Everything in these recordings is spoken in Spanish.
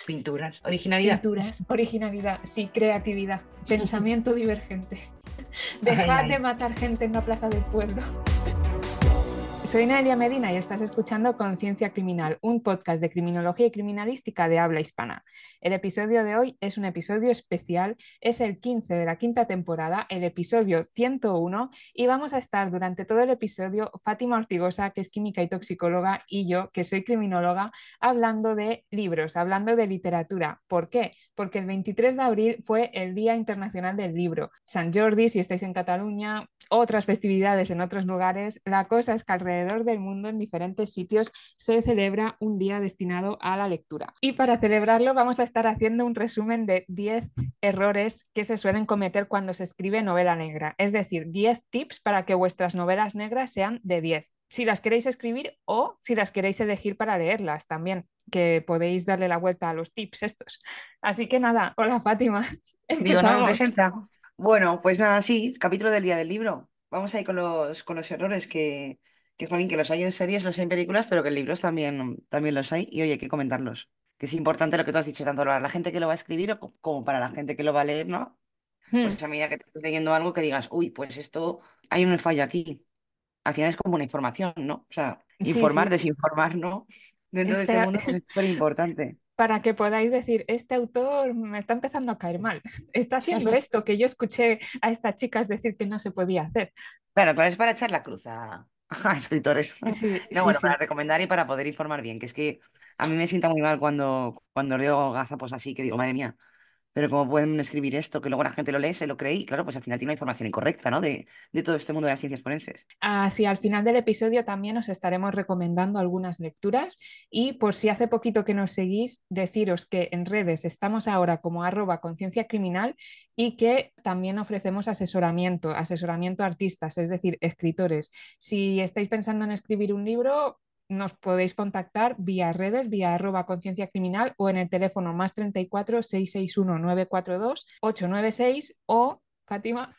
Pinturas, originalidad. Pinturas, originalidad, sí, creatividad, pensamiento divergente. Ay, Dejad de ay. matar gente en la plaza del pueblo. Soy Nadia Medina y estás escuchando Conciencia Criminal, un podcast de criminología y criminalística de habla hispana. El episodio de hoy es un episodio especial, es el 15 de la quinta temporada, el episodio 101, y vamos a estar durante todo el episodio Fátima Ortigosa, que es química y toxicóloga, y yo, que soy criminóloga, hablando de libros, hablando de literatura. ¿Por qué? Porque el 23 de abril fue el Día Internacional del Libro. San Jordi, si estáis en Cataluña, otras festividades en otros lugares. La cosa es que alrededor del mundo, en diferentes sitios, se celebra un día destinado a la lectura. Y para celebrarlo vamos a estar haciendo un resumen de 10 errores que se suelen cometer cuando se escribe novela negra. Es decir, 10 tips para que vuestras novelas negras sean de 10. Si las queréis escribir o si las queréis elegir para leerlas también, que podéis darle la vuelta a los tips estos. Así que nada, hola Fátima, Digo, no me empezamos. presenta. Bueno, pues nada, sí, capítulo del día del libro. Vamos ahí con los errores jolín, que los hay en series, los hay en películas, pero que en libros también los hay. Y oye, hay que comentarlos. Que es importante lo que tú has dicho, tanto para la gente que lo va a escribir como para la gente que lo va a leer, ¿no? Hmm, Pues a medida que te estés leyendo algo que digas, uy, pues esto, hay un fallo aquí. Al final es como una información, ¿no? O sea, sí, informar, sí. desinformar, ¿no? Dentro de este Este, mundo, pues es súper importante. para que podáis decir, este autor me está empezando a caer mal, está haciendo esto que yo escuché a estas chicas decir que no se podía hacer. Claro, pero es para echar la cruz a escritores. Sí, No, sí, bueno, para sí. recomendar y para poder informar bien, que es que a mí me sienta muy mal cuando leo gazapos así, que digo, madre mía, pero cómo pueden escribir esto, que luego la gente lo lee, se lo cree y claro, pues al final tiene una información incorrecta, ¿no? De todo este mundo de las ciencias forenses. Hacia al final del episodio también os estaremos recomendando algunas lecturas y por si hace poquito que nos seguís, deciros que en redes estamos ahora como @conciencia criminal y que también ofrecemos asesoramiento a artistas, es decir, escritores. Si estáis pensando en escribir un libro, nos podéis contactar vía redes, vía @conciencia criminal o en el teléfono +34 661 942 896 o, Fátima.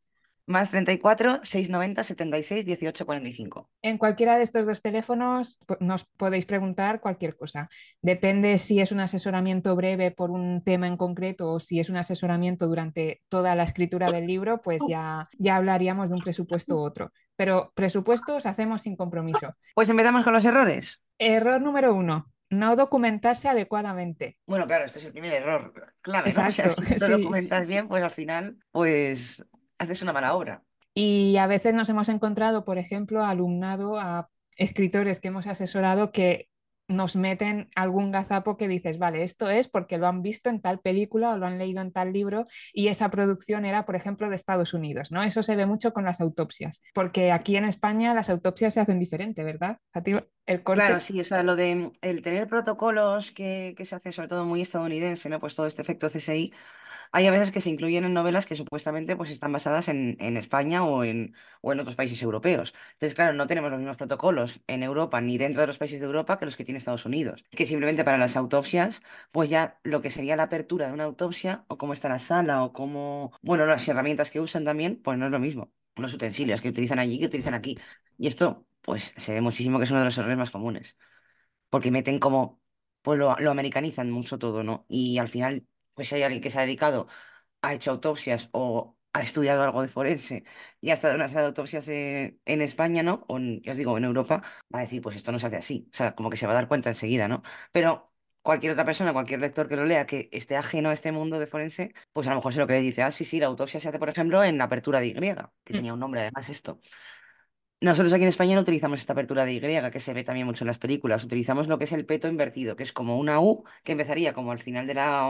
Más 34 690 76 18 45. En cualquiera de estos dos teléfonos nos podéis preguntar cualquier cosa. Depende si es un asesoramiento breve por un tema en concreto o si es un asesoramiento durante toda la escritura del libro, pues ya hablaríamos de un presupuesto u otro. Pero presupuestos hacemos sin compromiso. Pues empezamos con los errores. Error número uno, no documentarse adecuadamente. Bueno, claro, este es el primer error clave, ¿no? O sea, Exacto, si no te sí. documentas bien, pues al final, pues haces una mala obra. Y a veces nos hemos encontrado, por ejemplo, alumnado a escritores que hemos asesorado que nos meten algún gazapo que dices, vale, esto es porque lo han visto en tal película o lo han leído en tal libro y esa producción era, por ejemplo, de Estados Unidos, ¿no? Eso se ve mucho con las autopsias, porque aquí en España las autopsias se hacen diferente, ¿verdad? A ti el Claro, corte. sí, o sea, lo de el tener protocolos que se hacen sobre todo muy estadounidense, ¿no? Pues todo este efecto CSI, hay a veces que se incluyen en novelas que supuestamente pues están basadas en España o en otros países europeos. Entonces, claro, no tenemos los mismos protocolos en Europa ni dentro de los países de Europa que los que tiene Estados Unidos. Que simplemente para las autopsias, pues ya lo que sería la apertura de una autopsia o cómo está la sala o cómo, bueno, las herramientas que usan también, pues no es lo mismo. Los utensilios que utilizan allí que utilizan aquí. Y esto, pues se ve muchísimo que es uno de los errores más comunes porque meten como, pues lo americanizan mucho todo, ¿no? Y al final, pues si hay alguien que se ha dedicado, ha hecho autopsias o ha estudiado algo de forense y ha estado en una sala de autopsias en España, ¿no? Ya os digo, en Europa, va a decir, pues esto no se hace así. O sea, como que se va a dar cuenta enseguida, ¿no? Pero cualquier otra persona, cualquier lector que lo lea, que esté ajeno a este mundo de forense, pues a lo mejor se lo cree y dice, ah, sí, sí, la autopsia se hace, por ejemplo, en la apertura de Y, que tenía un nombre además esto. Nosotros aquí en España no utilizamos esta apertura de Y, que se ve también mucho en las películas. Utilizamos lo que es el peto invertido, que es como una U que empezaría como al final de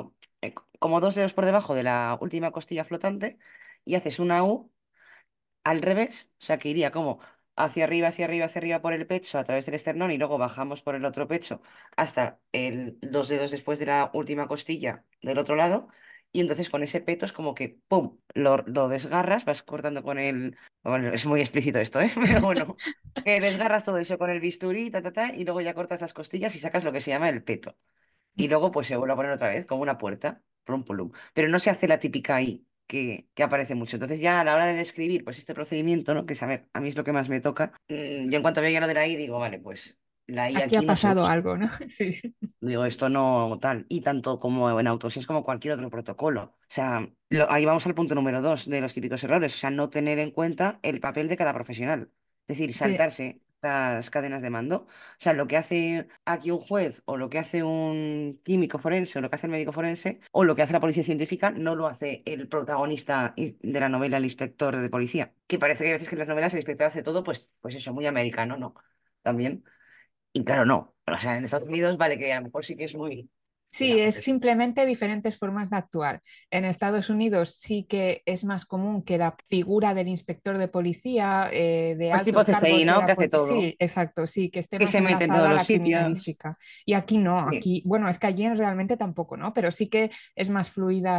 como dos dedos por debajo de la última costilla flotante, y haces una U al revés, o sea que iría como hacia arriba, hacia arriba, hacia arriba por el pecho a través del esternón y luego bajamos por el otro pecho hasta dos dedos después de la última costilla del otro lado. Y entonces con ese peto es como que, ¡pum!, lo desgarras, vas cortando con el... Bueno, es muy explícito esto, ¿eh? Pero bueno, que desgarras todo eso con el bisturí, y luego ya cortas las costillas y sacas lo que se llama el peto. Y luego pues se vuelve a poner otra vez como una puerta, plum, plum. Pero no se hace la típica I que aparece mucho. Entonces ya a la hora de describir pues este procedimiento, ¿no? Que es, a ver, a mí es lo que más me toca. Yo en cuanto veo ya lo de la I digo, vale, pues la IA Aquí ha aquí no se pasado usa. algo, ¿no? Sí, Digo, esto no tal. Y tanto como en autopsias como cualquier otro protocolo. O sea, ahí vamos al punto número dos de los típicos errores. O sea, no tener en cuenta el papel de cada profesional. Es decir, sí, saltarse las cadenas de mando. O sea, lo que hace aquí un juez o lo que hace un químico forense o lo que hace el médico forense o lo que hace la policía científica no lo hace el protagonista de la novela, el inspector de policía. Que parece que a veces que en las novelas el inspector hace todo, pues eso, muy americano, ¿no? También. Y claro, no. O sea, en Estados Unidos vale que a lo mejor sí que es muy, sí, digamos, es eso. simplemente diferentes formas de actuar. En Estados Unidos sí que es más común que la figura del inspector de policía, de Pues tipo altos CSI, cargos de ¿no? Que la hace policía, todo. sí, exacto, sí, que esté Que más se mete en todos enlazada a los la sitios. criminalística. Y aquí no, Sí. aquí, bueno, es que allí realmente tampoco, ¿no? Pero sí que es más fluida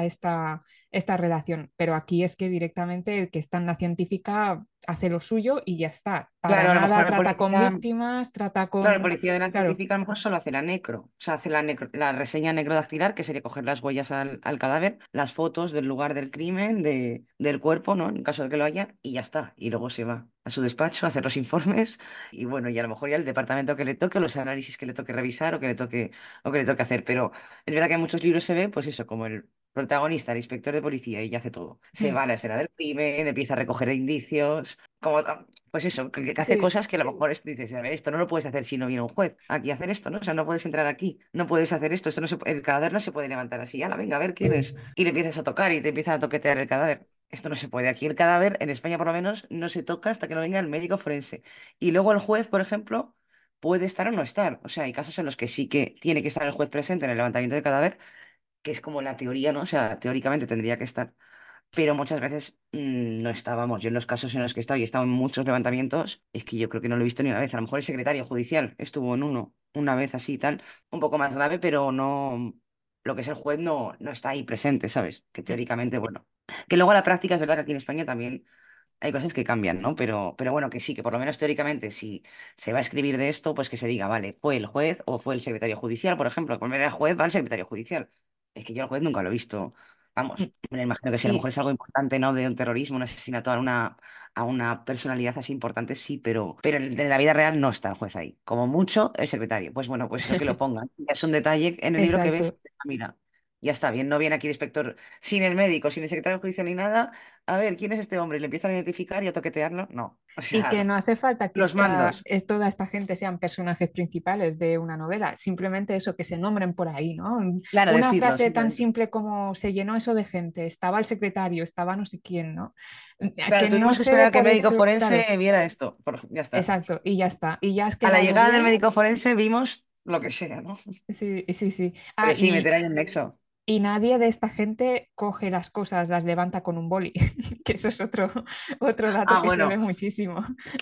esta relación. Pero aquí es que directamente el que está en la científica hace lo suyo y ya está. Para Claro, a lo nada mejor el trata con policía, víctimas, trata claro, el con... policía de la Claro, científica a lo mejor solo hace la necro. O sea, hace la reseña necrodactilar, que sería coger las huellas al cadáver, las fotos del lugar del crimen, del cuerpo, ¿no? En caso de que lo haya, y ya está. Y luego se va a su despacho a hacer los informes. Y bueno, y a lo mejor ya el departamento que le toque, los análisis que le toque revisar o que le toque hacer. Pero es verdad que en muchos libros se ve, pues eso, como el protagonista, el inspector de policía, y ya hace todo. Se mm, va a la escena del crimen, empieza a recoger indicios. Como, pues eso, que hace sí. cosas que a lo mejor dices, a ver, esto no lo puedes hacer si no viene un juez aquí a hacer esto, ¿no? O sea, no puedes entrar aquí, no puedes hacer esto, el cadáver no se puede levantar así, la venga, a ver quién es. Y le empiezas a tocar y te empiezan a toquetear el cadáver. Esto no se puede. Aquí el cadáver, en España por lo menos, no se toca hasta que no venga el médico forense. Y luego el juez, por ejemplo, puede estar o no estar. O sea, hay casos en los que sí que tiene que estar el juez presente en el levantamiento del cadáver, que es como la teoría, ¿no? O sea, teóricamente tendría que estar, pero muchas veces no estábamos. Yo en los casos en los que he estado y he estado en muchos levantamientos, es que yo creo que no lo he visto ni una vez. A lo mejor el secretario judicial estuvo en uno, una vez así y tal, un poco más grave, pero no, lo que es el juez no está ahí presente, ¿sabes? Que Mm. teóricamente, bueno. Que luego a la práctica es verdad que aquí en España también hay cosas que cambian, ¿no? Pero bueno, que sí, que por lo menos teóricamente, si se va a escribir de esto, pues que se diga, vale, fue el juez o fue el secretario judicial, por ejemplo, por vez de juez va el secretario judicial. Es que yo al juez nunca lo he visto. Vamos, me imagino que si a lo Y mejor es algo importante, ¿no? De un terrorismo, un asesinato a una personalidad así importante, sí, pero en la vida real no está el juez ahí. Como mucho, el secretario. Pues bueno, pues eso que lo pongan. Es un detalle en el libro que ves, exacto. mira, ya está bien, no viene aquí el inspector sin el médico, sin el secretario judicial ni nada. A ver, ¿quién es este hombre? ¿Y le empiezan a identificar y a toquetearlo? No. O Y que sea, no hace falta que los mandos. toda esta gente sean personajes principales de una novela, simplemente eso, que se nombren por ahí, ¿no? Claro, Una decirlo, frase tan simplemente. simple como se llenó eso de gente, estaba el secretario, estaba no sé quién, ¿no? Claro, Que no tuvimos que se esperar dé a que el por médico hecho, forense claro, viera esto. Ya está. exacto, y ya está. Y ya has A la quedado llegada del bien. médico forense vimos lo que sea, ¿no? Sí, sí, sí. Ah, Pero sí, meter ahí el nexo. y nadie de esta gente coge las cosas, las levanta con un boli, que eso es otro dato Ah, que se ve bueno, muchísimo.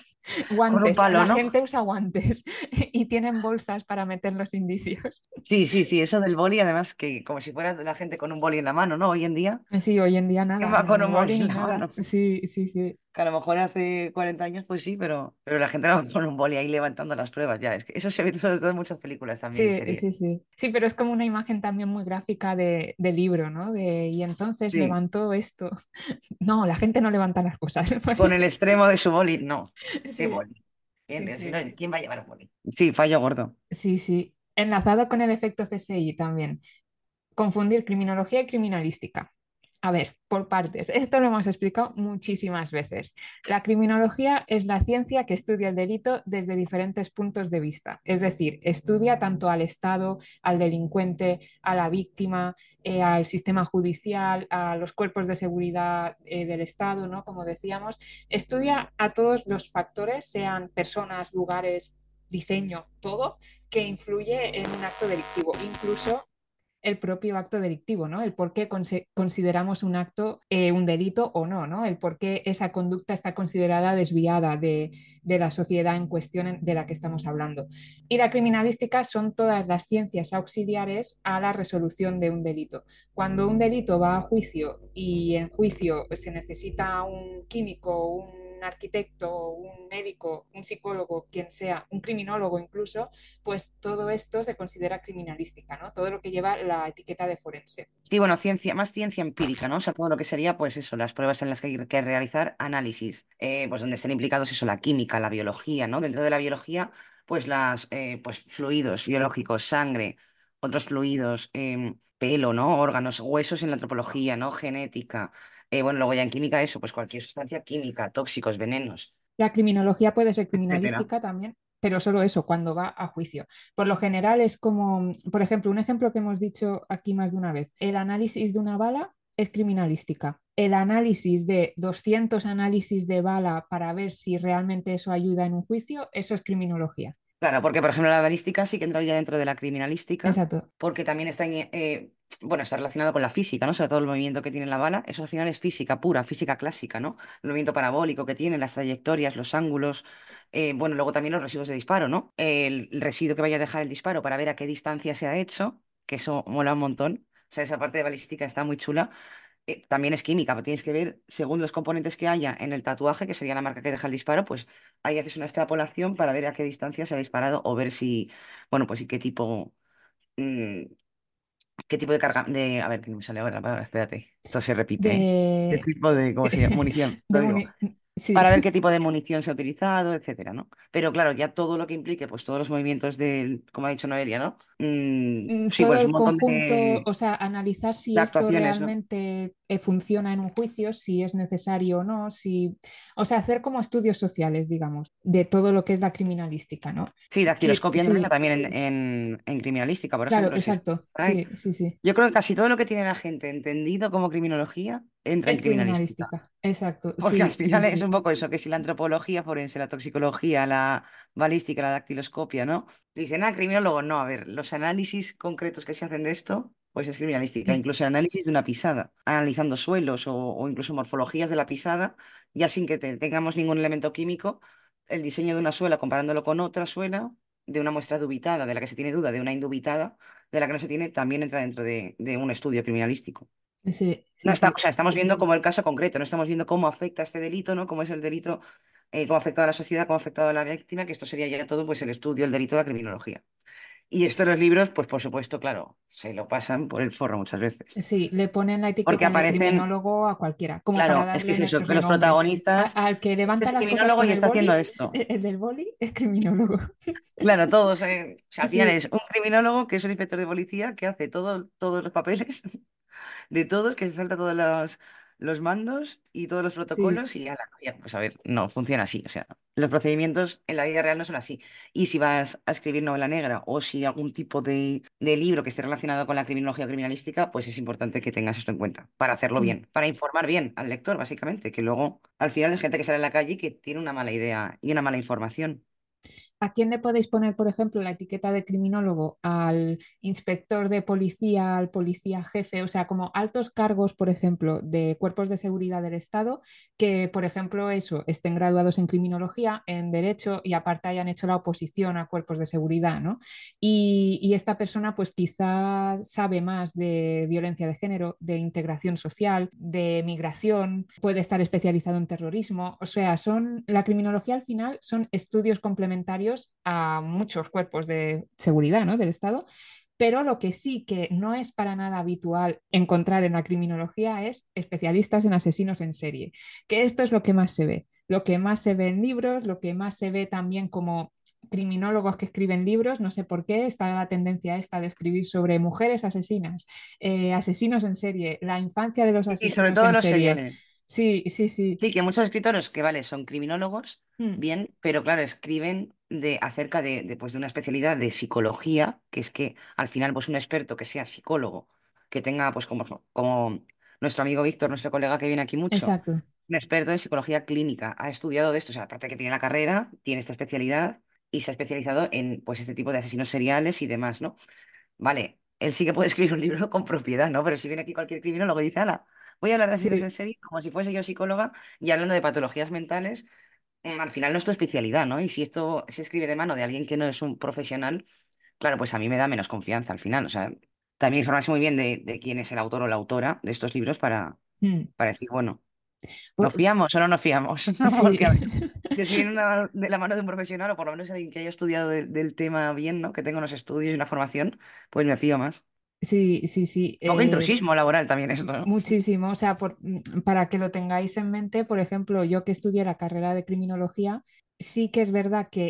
con un Guantes, palo, la ¿no? gente usa guantes y tienen bolsas para meter los indicios. Sí, sí, sí, eso del boli, además, que como si fuera la gente con un boli en la mano, ¿no? Hoy en día, Sí, hoy en día ¿quién nada, va con ni un boli boli en ni la mano? nada. Sí, sí, sí. Que a lo mejor hace 40 años, pues sí, pero la gente no va con un boli ahí levantando las pruebas, ya. Es que eso se ve sobre todo en muchas películas también y Sí, series. sí, sí. Sí, pero es como una imagen también muy gráfica de libro, ¿no? Y entonces Sí, levantó esto. No, la gente no levanta las cosas. con el extremo de su boli, no. ¿Qué Sí, boli? sí, Si sí. no, ¿quién va a llevar un boli? Sí, fallo gordo. Sí, sí. Enlazado con el efecto CSI también. Confundir criminología y criminalística. A ver, por partes. Esto lo hemos explicado muchísimas veces. La criminología es la ciencia que estudia el delito desde diferentes puntos de vista. Es decir, estudia tanto al Estado, al delincuente, a la víctima, al sistema judicial, a los cuerpos de seguridad del Estado, ¿no? Como decíamos, estudia a todos los factores, sean personas, lugares, diseño, todo, que influye en un acto delictivo, incluso el propio acto delictivo, ¿no? El por qué consideramos un acto un delito o no, ¿no? El por qué esa conducta está considerada desviada de la sociedad en cuestión de la que estamos hablando. Y la criminalística son todas las ciencias auxiliares a la resolución de un delito. Cuando un delito va a juicio y en juicio se necesita un químico, un arquitecto, un médico, un psicólogo, quien sea, un criminólogo incluso, pues todo esto se considera criminalística, ¿no? Todo lo que lleva la etiqueta de forense. Sí, bueno, ciencia, más ciencia empírica, ¿no? O sea, todo lo que sería, pues eso, las pruebas en las que hay que realizar análisis, pues donde estén implicados eso, la química, la biología, ¿no? Dentro de la biología, pues pues fluidos biológicos, sangre, otros fluidos, pelo, ¿no? Órganos, huesos en la antropología, ¿no? Genética. Bueno, luego ya en química eso, pues cualquier sustancia química, tóxicos, venenos, La criminología puede ser etcétera. criminalística también, pero solo eso, cuando va a juicio. Por lo general es como, por ejemplo, un ejemplo que hemos dicho aquí más de una vez, el análisis de una bala es criminalística. El análisis de 200 análisis de bala para ver si realmente eso ayuda en un juicio, eso es criminología. Claro, porque por ejemplo la balística sí que entraría dentro de la criminalística, Exacto. porque también bueno, está relacionado con la física, ¿no? Sobre todo el movimiento que tiene la bala, eso al final es física pura, física clásica, ¿no? El movimiento parabólico que tiene, las trayectorias, los ángulos, bueno, luego también los residuos de disparo, ¿no? El residuo que vaya a dejar el disparo para ver a qué distancia se ha hecho, que eso mola un montón. O sea, esa parte de balística está muy chula. También es química, pero tienes que ver, según los componentes que haya en el tatuaje, que sería la marca que deja el disparo, pues ahí haces una extrapolación para ver a qué distancia se ha disparado o ver si, bueno, pues y mm, qué tipo de carga, a ver, que no me sale ahora la palabra, espérate, esto se repite, ¿eh? ¿Qué De, tipo de, cómo se llama? Munición, lo de digo, sí. para ver qué tipo de munición se ha utilizado, etcétera, ¿no? Pero claro, ya todo lo que implique, pues todos los movimientos del, como ha dicho Noelia, ¿no? Sí, Todo pues un el montón conjunto, de o sea, analizar si esto actuaciones, ¿no? realmente funciona en un juicio, si es necesario o no, si, o sea, hacer como estudios sociales, digamos, de todo lo que es la criminalística, ¿no? Sí, dactiloscopia entraría Sí, también en criminalística, por claro, ejemplo, si está exacto, por ahí. sí, sí, sí. Yo creo que casi todo lo que tiene la gente entendido como criminología entra en Es criminalística. criminalística, exacto, Porque al sí, sí, final es sí. un poco eso, que si la antropología forense, la toxicología, la balística, la dactiloscopia, ¿no? Dicen, criminólogo, no, a ver, los análisis concretos que se hacen de esto, pues es criminalística, Mm, incluso el análisis de una pisada, analizando suelos o incluso morfologías de la pisada, ya sin que tengamos ningún elemento químico, el diseño de una suela comparándolo con otra suela, de una muestra dubitada, de la que se tiene duda, de una indubitada, de la que no se tiene, también entra dentro de un estudio criminalístico. sí, No sí, estamos, o sí. sea, estamos viendo como el caso concreto, no estamos viendo cómo afecta este delito, ¿no? Cómo es el delito, cómo ha afectado a la sociedad, cómo ha afectado a la víctima, que esto sería ya todo pues el estudio, el delito de la criminología. Y esto en los libros, pues por supuesto, claro, se lo pasan por el forro muchas veces. Sí, le ponen la Porque etiqueta de aparecen, criminólogo a cualquiera, como para claro, es que darle es eso, que los renombre. protagonistas, Al que este levanta es las cosas criminólogo con y el está boli, haciendo esto. el del boli es criminólogo. Claro, todos, o sea, al final Sí, es un criminólogo que es un inspector de policía que hace todos los papeles de todos, que se salta todos los mandos y todos los sí. protocolos y ala, ya, pues a ver, no funciona así. O sea, los procedimientos en la vida real no son así. Y si vas a escribir novela negra o si algún tipo de libro que esté relacionado con la criminología o criminalística, pues es importante que tengas esto en cuenta para hacerlo Mm. bien, para informar bien al lector, básicamente, que luego al final es gente que sale a la calle y que tiene una mala idea y una mala información. ¿A quién le podéis poner, por ejemplo, la etiqueta de criminólogo? Al inspector de policía, al policía jefe, o sea, como altos cargos, por ejemplo, de cuerpos de seguridad del Estado, que, por ejemplo, eso, estén graduados en criminología, en derecho y aparte hayan hecho la oposición a cuerpos de seguridad, ¿no? Y esta persona, pues quizá sabe más de violencia de género, de integración social, de migración, puede estar especializado en terrorismo, o sea, la criminología al final son estudios complementarios a muchos cuerpos de seguridad, ¿no? Del Estado, pero lo que sí que no es para nada habitual encontrar en la criminología es especialistas en asesinos en serie, que esto es lo que más se ve, lo que más se ve en libros, lo que más se ve también como criminólogos que escriben libros, no sé por qué, está la tendencia esta de escribir sobre mujeres asesinas, asesinos en serie, la infancia de los Y sobre asesinos todo en los serie. seriales. Sí, sí, sí. Sí, que muchos escritores que, vale, son criminólogos, Mm, bien, pero claro, escriben acerca pues, de una especialidad de psicología, que es que al final, pues un experto que sea psicólogo, que tenga, pues como nuestro amigo Víctor, nuestro colega que viene aquí mucho, exacto. un experto en psicología clínica, ha estudiado de esto, o sea, aparte que tiene la carrera, tiene esta especialidad y se ha especializado en, pues, este tipo de asesinos seriales y demás, ¿no? Vale, él sí que puede escribir un libro con propiedad, ¿no? Pero si viene aquí cualquier criminólogo y dice, ala, voy a hablar de asesinos en Sí, serie como si fuese yo psicóloga y hablando de patologías mentales, al final no es tu especialidad, ¿no? Y si esto se escribe de mano de alguien que no es un profesional, claro, pues a mí me da menos confianza al final. O sea, también informarse muy bien de quién es el autor o la autora de estos libros mm, para decir, bueno, ¿nos por- fiamos o no nos fiamos? sí, Porque, a ver, que si viene de la mano de un profesional o por lo menos alguien que haya estudiado del tema bien, ¿no? Que tenga unos estudios y una formación, pues me fío más. sí, sí, sí. Un poco intrusismo laboral también esto, ¿no? Muchísimo, o sea, para que lo tengáis en mente, por ejemplo, yo que estudié la carrera de criminología, sí que es verdad que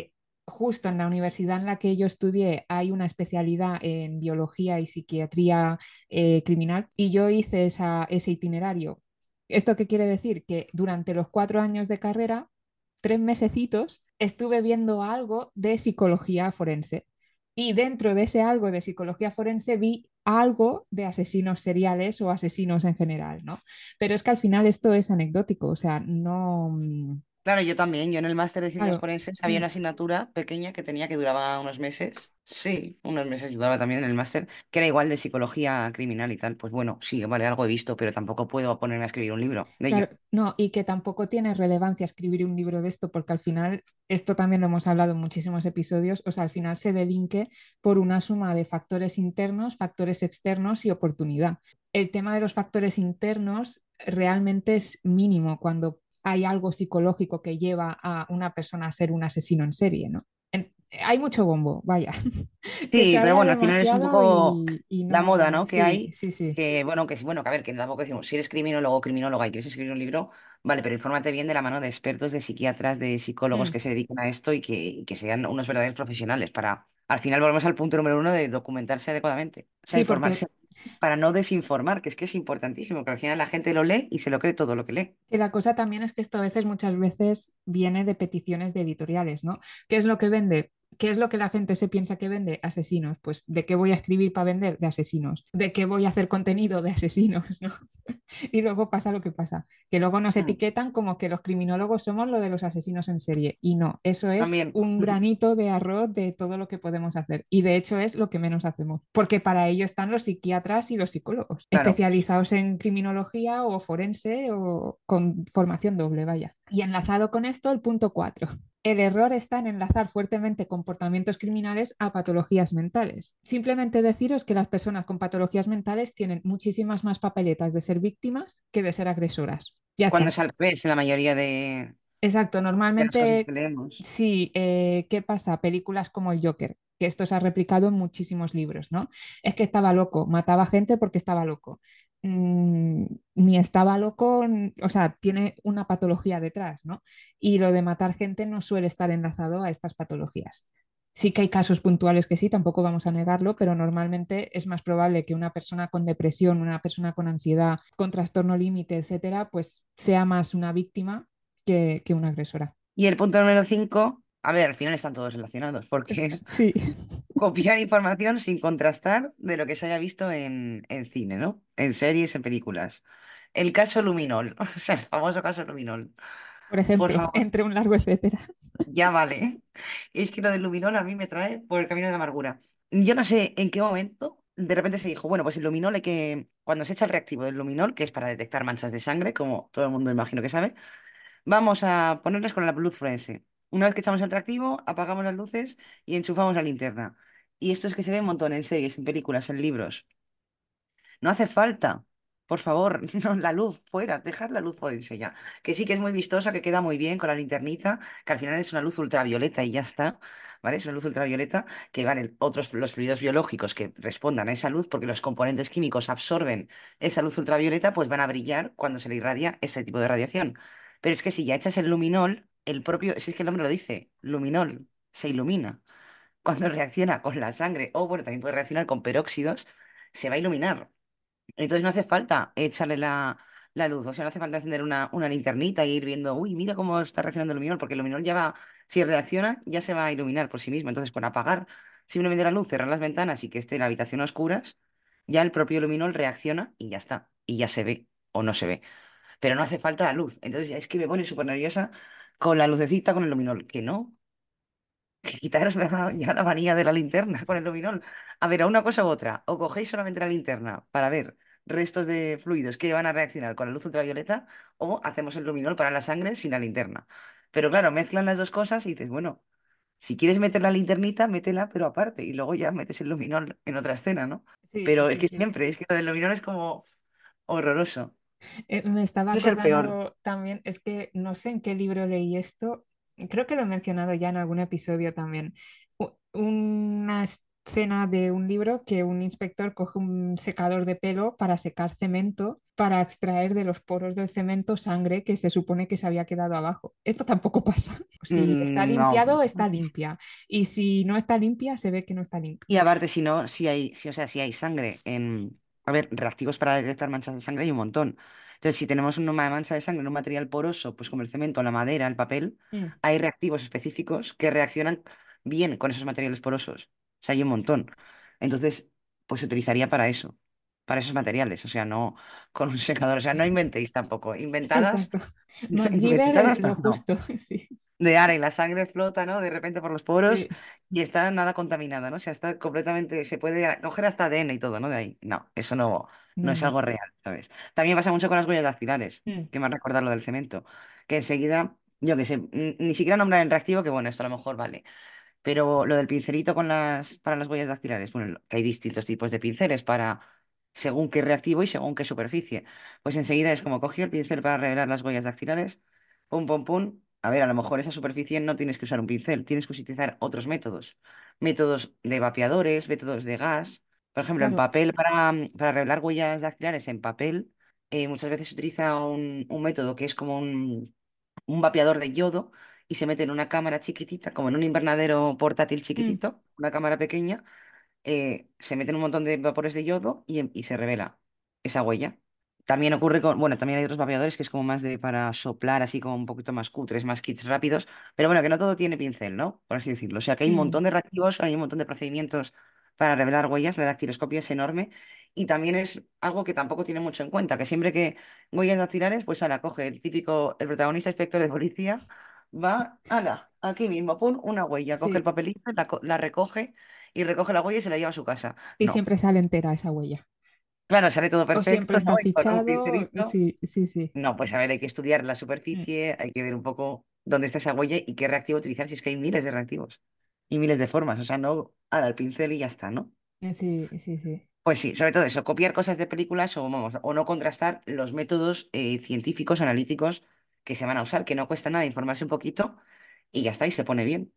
justo en la universidad en la que yo estudié hay una especialidad en biología y psiquiatría criminal y yo hice ese itinerario. ¿Esto qué quiere decir? Que durante los 4 años de carrera, 3 mesecitos, estuve viendo algo de psicología forense. Y dentro de ese algo de psicología forense vi algo de asesinos seriales o asesinos en general, ¿no? Pero es que al final esto es anecdótico, o sea, no... Claro, yo también. Yo en el máster de ciencias Claro, forenses había mm, una asignatura pequeña que tenía que duraba unos meses. Sí, unos meses duraba también en el máster, que era igual de psicología criminal y tal. Pues bueno, sí, vale, algo he visto, pero tampoco puedo ponerme a escribir un libro de ello. claro, no, y que tampoco tiene relevancia escribir un libro de esto, porque al final, esto también lo hemos hablado en muchísimos episodios, o sea, al final se delinque por una suma de factores internos, factores externos y oportunidad. El tema de los factores internos realmente es mínimo cuando hay algo psicológico que lleva a una persona a ser un asesino en serie, ¿no? Hay mucho bombo, vaya, que se Sí, pero habla bueno, al final es un demasiado poco y la moda, no, ¿no? Que sí, hay, sí, sí. que bueno, bueno, que a ver, que tampoco decimos, si eres criminólogo o criminóloga y quieres escribir un libro, vale, pero infórmate bien de la mano de expertos, de psiquiatras, de psicólogos Mm. que se dediquen a esto y que sean unos verdaderos profesionales para, al final volvemos al punto número uno de documentarse adecuadamente, o sea, Sí, porque informarse para no desinformar, que es importantísimo, que al final la gente lo lee y se lo cree todo lo que lee. que la cosa también es que esto a veces, muchas veces, viene de peticiones de editoriales, ¿no? ¿Qué es lo que vende? ¿Qué es lo que la gente se piensa que vende? Asesinos. Pues, ¿de qué voy a escribir para vender? De asesinos. ¿De qué voy a hacer contenido? De asesinos, ¿no? Y luego pasa lo que pasa, que luego nos Mm, etiquetan como que los criminólogos somos lo de los asesinos en serie. Y no, eso es también. un granito de arroz de todo lo que podemos hacer. Y de hecho es lo que menos hacemos, porque para ello están los psiquiatras y los psicólogos, Claro. especializados en criminología o forense o con formación doble, vaya. Y enlazado con esto, el punto 4. El error está en enlazar fuertemente comportamientos criminales a patologías mentales. Simplemente deciros que las personas con patologías mentales tienen muchísimas más papeletas de ser víctimas que de ser agresoras. Ya Cuando está. es al revés en la mayoría Exacto, de las cosas que normalmente leemos. sí, ¿qué pasa? Películas como El Joker, que esto se ha replicado en muchísimos libros, ¿no? Es que estaba loco, mataba gente porque estaba loco. Ni estaba loco, o sea, tiene una patología detrás, ¿no? Y lo de matar gente no suele estar enlazado a estas patologías. Sí que hay casos puntuales que sí, tampoco vamos a negarlo, pero normalmente es más probable que una persona con depresión, una persona con ansiedad, con trastorno límite, etcétera, pues sea más una víctima que una agresora. Y el punto número 5, a ver, al final están todos relacionados, porque es Sí, copiar información sin contrastar de lo que se haya visto en cine, ¿no? En series, en películas. El caso Luminol, o sea, el famoso caso Luminol. por Por ejemplo, favor, entre un largo etcétera. ya vale. Es que lo del Luminol a mí me trae por el camino de la amargura. Yo no sé en qué momento de repente se dijo, bueno, pues el luminol hay que, cuando se echa el reactivo del luminol, que es para detectar manchas de sangre, como todo el mundo imagino que sabe, vamos a ponerles con la luz forense. Una vez que echamos el reactivo, apagamos las luces y enchufamos la linterna. Y esto es que se ve un montón en series, en películas, en libros. No hace falta. Por favor, no, la luz fuera, dejar la luz forense ya. Que sí que es muy vistosa, que queda muy bien con la linternita, que al final es una luz ultravioleta y ya está, ¿vale? Es una luz ultravioleta que vale otros los fluidos biológicos que respondan a esa luz, porque los componentes químicos absorben esa luz ultravioleta, pues van a brillar cuando se le irradia ese tipo de radiación. Pero es que si ya echas el luminol, el propio, si es que el nombre lo dice, luminol, se ilumina. Cuando reacciona con la sangre, o bueno, también puede reaccionar con peróxidos, se va a iluminar. Entonces no hace falta echarle la luz, o sea, no hace falta encender una linternita y ir viendo, uy, mira cómo está reaccionando el luminol, porque el luminol ya va, si reacciona, ya se va a iluminar por sí mismo. Entonces, con apagar simplemente la luz, cerrar las ventanas y que esté la habitación a oscuras, ya el propio luminol reacciona y ya está, y ya se ve o no se ve. Pero no hace falta la luz. Entonces, ya es que me pone súper nerviosa con la lucecita, con el luminol, que no. Que quitaros ya la manía de la linterna con el luminol. A ver, a una cosa u otra. O cogéis solamente la linterna para ver restos de fluidos que van a reaccionar con la luz ultravioleta, o hacemos el luminol para la sangre sin la linterna. Pero claro, mezclan las dos cosas y dices, bueno, si quieres meter la linternita, métela, pero aparte, y luego ya metes el luminol en otra escena, ¿no? Sí, Pero es sí, que sí. siempre, es que lo del luminol es como horroroso. Me estaba Ese es el peor. acordando también, es que no sé en qué libro leí esto, creo que lo he mencionado ya en algún episodio también. escena de un libro que un inspector coge un secador de pelo para secar cemento, para extraer de los poros del cemento sangre que se supone que se había quedado abajo. Esto tampoco pasa. Si está No. limpiado, está limpia. Y si no está limpia, se ve que no está limpia. Y aparte, si no, o sea, si hay sangre en... A ver, reactivos para detectar manchas de sangre hay un montón. Entonces, si tenemos una mancha de sangre en un material poroso, pues como el cemento, la madera, el papel, Mm. hay reactivos específicos que reaccionan bien con esos materiales porosos. O sea, hay un montón. Entonces, pues se utilizaría para esos materiales. O sea, no con un secador. O sea, no inventéis tampoco. Inventadas, Exacto. MacGyver, inventadas, lo no justo, sí. de ara y la sangre flota, ¿no? De repente por los poros Sí. y está nada contaminada, ¿no? O sea, está completamente, se puede coger hasta ADN y todo, ¿no? De ahí. No, eso no No, es no. algo real, ¿sabes? También pasa mucho con las huellas dactilares, Mm. que me ha recordado lo del cemento, que enseguida, yo qué sé, ni siquiera nombrar en reactivo, que bueno, esto a lo mejor vale. Pero lo del pincelito para las huellas dactilares, bueno, que hay distintos tipos de pinceles para según qué reactivo y según qué superficie. Pues enseguida es como cogió el pincel para revelar las huellas dactilares, pum, pum, pum. A ver, a lo mejor esa superficie no tienes que usar un pincel, tienes que utilizar otros métodos. Métodos de vapeadores, métodos de gas. Por ejemplo, en Claro. papel, para revelar huellas dactilares en papel, muchas veces se utiliza un método que es como un vapeador de yodo y se mete en una cámara chiquitita, como en un invernadero portátil Mm. chiquitito, una cámara pequeña, se meten un montón de vapores de yodo y se revela esa huella. También ocurre con, bueno, también hay otros vapeadores que es como más de para soplar, así como un poquito más cutres, más kits rápidos, pero bueno, que no todo tiene pincel, ¿no? Por así decirlo. O sea que hay un Mm. montón de reactivos, hay un montón de procedimientos para revelar huellas, la dactiloscopia es enorme y también es algo que tampoco tiene mucho en cuenta, que siempre que huellas dactilares, pues ala, coge el típico, el protagonista inspector de policía, va, ala, aquí mismo, pon una huella, coge el Sí. papelito, la recoge y recoge la huella y se la lleva a su casa. Y No. siempre sale entera esa huella. Claro, sale todo O siempre perfecto, ¿no? está Y con un fichado. pincelito. Sí, sí, sí. No, pues a ver, hay que estudiar la Mm. superficie, hay que ver un poco dónde está esa huella y qué reactivo utilizar, si es que hay miles de reactivos y miles de formas. O sea, no al pincel y ya está, ¿no? Sí, sí, sí. Pues sí, sobre todo eso, copiar cosas de películas o, vamos, o no contrastar los métodos científicos, analíticos que se van a usar, que no cuesta nada informarse un poquito y ya está, y se pone bien.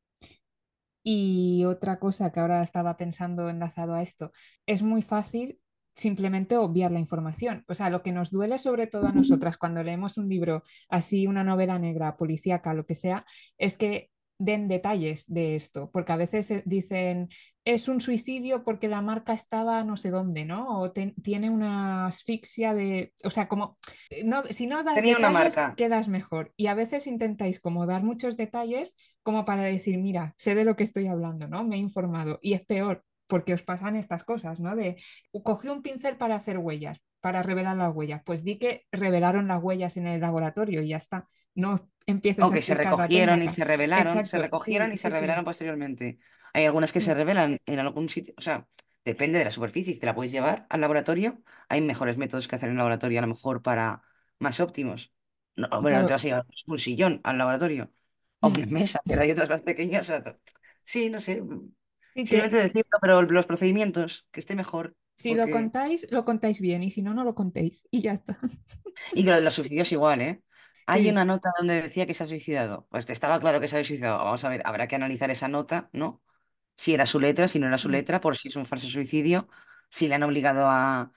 Y otra cosa que ahora estaba pensando enlazado a esto, es muy fácil simplemente obviar la información. O sea, lo que nos duele sobre todo a nosotras cuando leemos un libro así, una novela negra, policíaca, lo que sea, es que den detalles de esto, porque a veces dicen, es un suicidio porque la marca estaba no sé dónde, ¿no? O tiene una asfixia de, o sea, como, no, si no das Tenía una detalles, marca. quedas mejor. Y a veces intentáis como dar muchos detalles como para decir, mira, sé de lo que estoy hablando, ¿no? Me he informado. Y es peor porque os pasan estas cosas, ¿no? De, cogí un pincel para hacer huellas, para revelar las huellas. Pues di que revelaron las huellas en el laboratorio y ya está. No empieces O a que se explicar la recogieron y técnica. se revelaron, se Exacto, recogieron sí, y se sí, sí. revelaron posteriormente. Hay algunas que se Mm. revelan en algún sitio, o sea, depende de la superficie, si te la puedes llevar al laboratorio, hay mejores métodos que hacer en el laboratorio a lo mejor para más óptimos. No, bueno, no te Claro. vas a llevar un sillón al laboratorio o Mm. una mesa, pero hay otras más pequeñas. O sea, sí, no sé, Sí simplemente que decirlo, pero los procedimientos, que esté mejor, si porque... lo contáis bien y si no, no lo contéis y ya está. Y que lo de los suicidios igual, ¿eh? Hay Sí. una nota donde decía que se ha suicidado. Pues estaba claro que se había suicidado. Vamos a ver, habrá que analizar esa nota, ¿no? Si era su letra, si no era su Mm. letra, por si es un falso suicidio, si le han obligado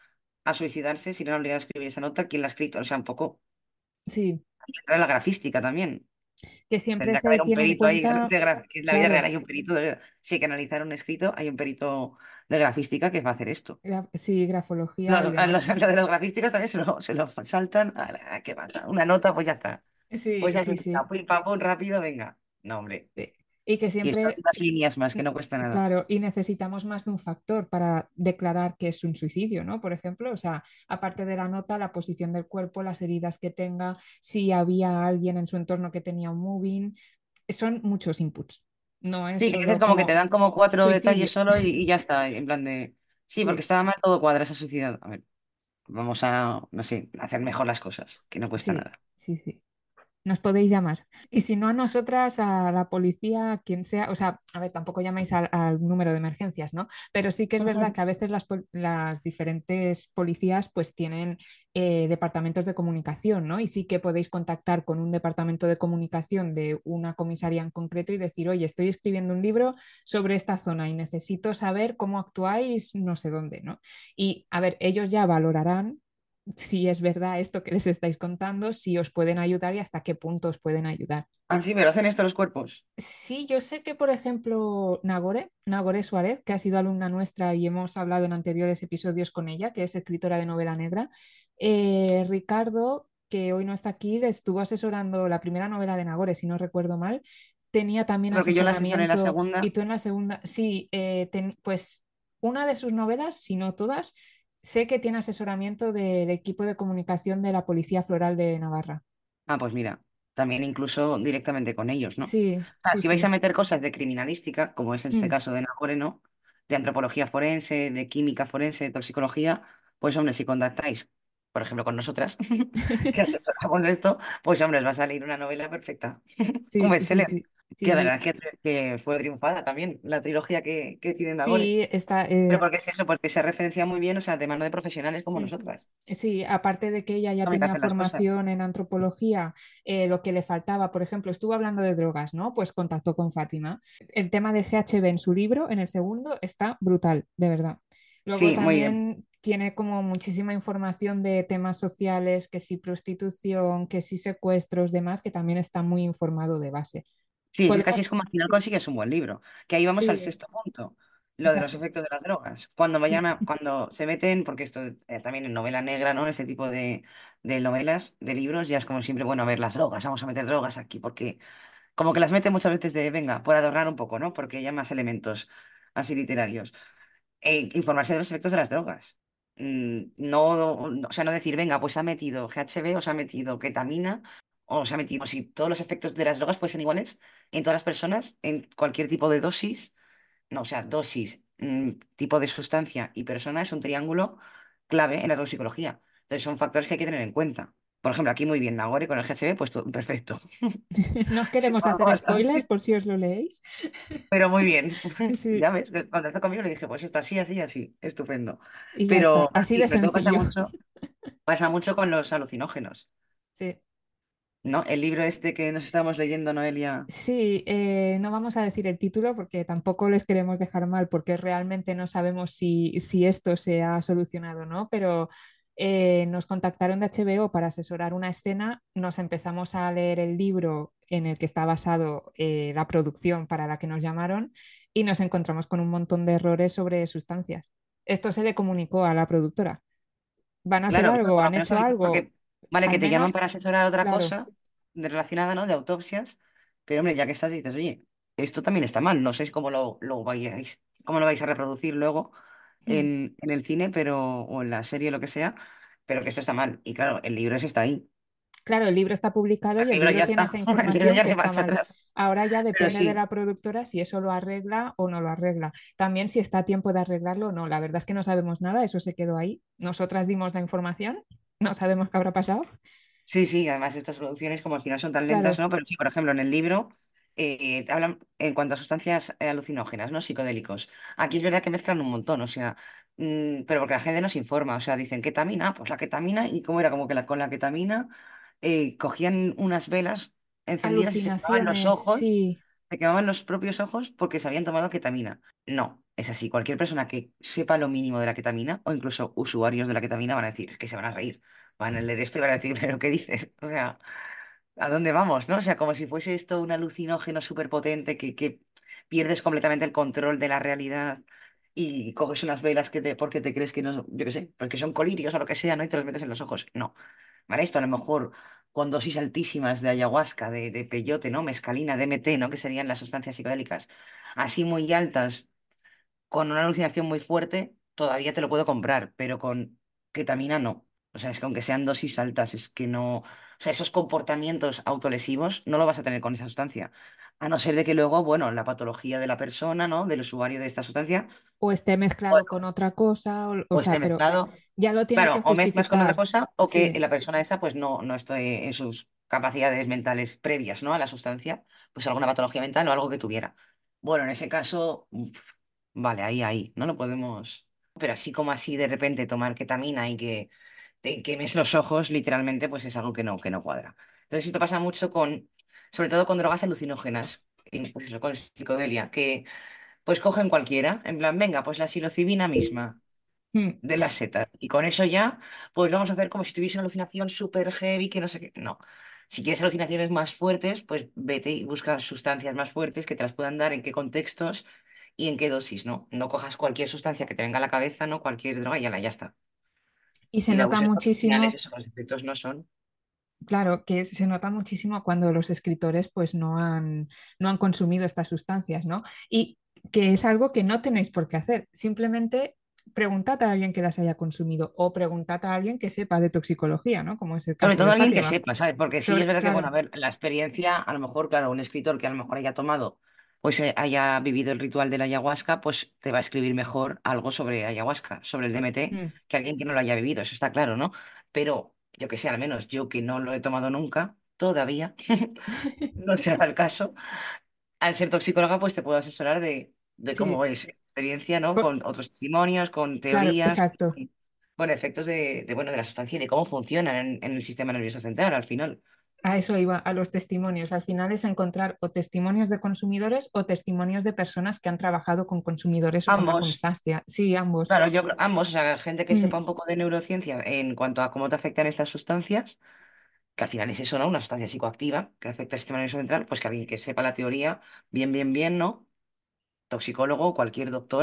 a suicidarse, si le han obligado a escribir esa nota, quién la ha escrito. O sea, un poco Sí, entra en la grafística también. que siempre Tendrá que se haber un tiene en perito ahí, cuenta, que en la vida real claro, hay un perito si hay que analizar un escrito, hay un perito de grafística que va a hacer esto. sí, grafología y Los, demás. lo de los grafísticos también se lo saltan. Qué mata. Una nota, pues ya está. Pues Sí, ya se sí, quita, sí. pum, pam, pum, rápido, venga. No, hombre. Sí. Y que Y son siempre, unas líneas más, que no cuesta nada. claro, y necesitamos más de un factor para declarar que es un suicidio, ¿no? Por ejemplo, o sea, aparte de la nota, la posición del cuerpo, las heridas que tenga, si había alguien en su entorno que tenía un moving, son muchos inputs. No es Sí, que a veces solo como que te como dan como cuatro detalles suicidio. solo y ya está, en plan de... Sí, porque Sí, estaba mal, todo cuadra esa sociedad. A ver, vamos a, no sé, hacer mejor las cosas, que no cuesta sí, nada. sí, sí. nos podéis llamar. Y si no a nosotras, a la policía, a quien sea, o sea, a ver, tampoco llaméis al número de emergencias, ¿no? Pero sí que es verdad que a veces las diferentes policías pues tienen departamentos de comunicación, ¿no? Y sí que podéis contactar con un departamento de comunicación de una comisaría en concreto y decir, oye, estoy escribiendo un libro sobre esta zona y necesito saber cómo actuáis no sé dónde, ¿no? Y a ver, ellos ya valorarán si es verdad esto que les estáis contando, si os pueden ayudar y hasta qué punto os pueden ayudar. Ah, sí, pero hacen esto los cuerpos. Sí, yo sé que, por ejemplo, Nagore Suárez, que ha sido alumna nuestra y hemos hablado en anteriores episodios con ella, que es escritora de novela negra, Ricardo, que hoy no está aquí, le estuvo asesorando la primera novela de Nagore, si no recuerdo mal, tenía también Porque yo la asesoré en la asesoramiento y segunda. tú en la segunda, sí, pues una de sus novelas, si no todas, sé que tiene asesoramiento del equipo de comunicación de la Policía Floral de Navarra. Ah, pues mira, también incluso directamente con ellos, ¿no? Sí, O sea, sí, si vais a sí. meter cosas de criminalística, como es en este Mm. caso de Nagore, ¿no? De antropología forense, de química forense, de toxicología, pues hombre, si contactáis, por ejemplo, con nosotras, que asesoramos de esto, pues hombre, os va a salir una novela perfecta. Un Sí, sí, bestseller. sí, sí, Que la sí. verdad es que fue triunfada también, la trilogía que tiene Nagore. Sí, está, Pero porque es eso, porque se referencia muy bien, o sea, de mano de profesionales como mm, nosotras. sí, aparte de que ella ya Cómo hay que tenía hacer las cosas. formación en antropología, lo que le faltaba, por ejemplo, estuvo hablando de drogas, ¿no? Pues contactó con Fátima. El tema del GHB en su libro, en el segundo, está brutal, de verdad. Luego Sí, muy bien. también tiene como muchísima información de temas sociales, que si prostitución, que si secuestros, demás, que también está muy informado de base. Sí, es casi es Podemos, como al final consigues un buen libro. Que ahí vamos al sí, sexto punto, lo de los exacto. efectos de las drogas. Cuando se meten, porque esto también en novela negra, ¿no? Ese tipo de novelas, de libros, ya es como siempre, bueno, a ver, las drogas, vamos a meter drogas aquí, porque como que las mete muchas veces de, venga, por adornar un poco, ¿no? Porque hay más elementos así literarios. Informarse de los efectos de las drogas. O sea, no decir, venga, pues ha metido GHB, o se ha metido ketamina, o se ha metido, si todos los efectos de las drogas fuesen iguales en todas las personas, en cualquier tipo de dosis, no, o sea, dosis, tipo de sustancia y persona es un triángulo clave en la toxicología. Entonces son factores que hay que tener en cuenta. Por ejemplo, aquí muy bien, Nagore con el GHB, pues perfecto. No Se queremos informa hacer spoilers bastante. por si os lo leéis. Pero muy bien. Sí, Ya ves, cuando empezó conmigo le dije, pues está así, así, así. Estupendo. y ya está, Pero así sí, de sobre todo sencillo. pasa mucho con los alucinógenos, Sí, ¿no? El libro este que nos estamos leyendo, Noelia. sí, no vamos a decir el título porque tampoco les queremos dejar mal porque realmente no sabemos si esto se ha solucionado o no, pero nos contactaron de HBO para asesorar una escena, nos empezamos a leer el libro en el que está basado la producción para la que nos llamaron y nos encontramos con un montón de errores sobre sustancias. Esto se le comunicó a la productora. ¿Van a hacer Claro, pero algo? por lo ¿Han menos hecho avisas algo? porque, vale, Al que te llaman menos, para asesorar otra claro. cosa relacionada, ¿no? De autopsias. Pero, hombre, ya que estás, dices, oye, esto también está mal. No sé cómo lo vais a reproducir luego Hmm. en el cine, pero, o en la serie, lo que sea, pero que esto está mal. Y claro, el libro ese está ahí. Claro, el libro está publicado El y el libro libro ya tiene está. esa El libro información ya que no hay está marcha mal. atrás. Ahora ya Pero depende de sí. la productora si eso lo arregla o no lo arregla. También si está a tiempo de arreglarlo o no. La verdad es que no sabemos nada, eso se quedó ahí. Nosotras dimos la información, no sabemos qué habrá pasado. Sí, sí, además estas producciones como al final son tan lentas, Claro, ¿no? Pero sí, por ejemplo, en el libro te hablan en cuanto a sustancias alucinógenas, ¿no? Psicodélicos. Aquí es verdad que mezclan un montón, o sea, pero porque la gente no se informa, o sea, dicen ketamina, ah, pues la ketamina, y cómo era como que con la ketamina cogían unas velas encendidas y se quemaban los alucinaciones, ojos, sí. se quemaban los propios ojos porque se habían tomado ketamina. No, es así, cualquier persona que sepa lo mínimo de la ketamina, o incluso usuarios de la ketamina, van a decir, es que se van a reír. Van a leer esto y van a decir, ¿pero qué dices? O sea, ¿a dónde vamos, no? O sea, como si fuese esto un alucinógeno súper potente que pierdes completamente el control de la realidad y coges unas velas porque te crees que no, yo qué sé, porque son colirios o lo que sea, ¿no? Y te los metes en los ojos. No. Vale, esto a lo mejor con dosis altísimas de ayahuasca, de peyote, ¿no? Mescalina, DMT, ¿no? Que serían las sustancias psicodélicas, así muy altas con una alucinación muy fuerte, todavía te lo puedo comprar, pero con ketamina no. O sea, es que aunque sean dosis altas, es que no. O sea, esos comportamientos autolesivos no lo vas a tener con esa sustancia. A no ser de que luego, bueno, la patología de la persona, ¿no? Del usuario de esta sustancia, O esté mezclado con bueno, otra cosa, o o sea, esté pero mezclado. ya lo tienes que Claro, o mezclas con otra justificar. cosa, o que Sí. la persona esa, pues no esté en sus capacidades mentales previas, ¿no? A la sustancia, pues alguna patología mental o algo que tuviera. Bueno, en ese caso, vale, ahí, no lo podemos. Pero así como así de repente tomar ketamina y que te quemes los ojos, literalmente, pues es algo que no cuadra. Entonces, esto pasa mucho sobre todo con drogas alucinógenas, y, pues eso, con psicodelia, que pues cogen cualquiera, en plan, venga, pues la psilocibina misma Mm. de las setas. Y con eso ya, pues vamos a hacer como si tuviese una alucinación súper heavy, que no sé qué. No. Si quieres alucinaciones más fuertes, pues vete y busca sustancias más fuertes que te las puedan dar, en qué contextos y en qué dosis, ¿no? No cojas cualquier sustancia que te venga a la cabeza, ¿no? Cualquier droga y ya está. Y se Y la nota uses porque al final es muchísimo. eso, los efectos no son. Claro, que se nota muchísimo cuando los escritores pues no han consumido estas sustancias, ¿no? Y que es algo que no tenéis por qué hacer. Simplemente preguntad a alguien que las haya consumido o preguntad a alguien que sepa de toxicología, ¿no? Como es el Sobre caso todo de alguien que Fátima. sepa, ¿sabes? Porque sí es Sobre, verdad que, bueno, a claro. ver, la experiencia, a lo mejor, claro, un escritor que a lo mejor haya tomado, pues haya vivido el ritual de la ayahuasca, pues te va a escribir mejor algo sobre ayahuasca, sobre el DMT, Mm. que alguien que no lo haya vivido, eso está claro, ¿no? Pero yo que sé, al menos yo que no lo he tomado nunca, todavía, no se da el caso, al ser toxicóloga, pues te puedo asesorar de cómo Sí, es experiencia, ¿no? por- Con otros testimonios, con claro, teorías, exacto. bueno, efectos bueno, de la sustancia y de cómo funcionan en el sistema nervioso central al final. A eso iba, a los testimonios. Al final es encontrar o testimonios de consumidores o testimonios de personas que han trabajado con consumidores o con la Ambos, consastia. Sí, ambos. claro, yo ambos, o sea, gente que Mm, sepa un poco de neurociencia en cuanto a cómo te afectan estas sustancias, que al final es eso, ¿no? Una sustancia psicoactiva que afecta al sistema nervioso central, pues que alguien que sepa la teoría, bien, ¿no? Toxicólogo o cualquier doctor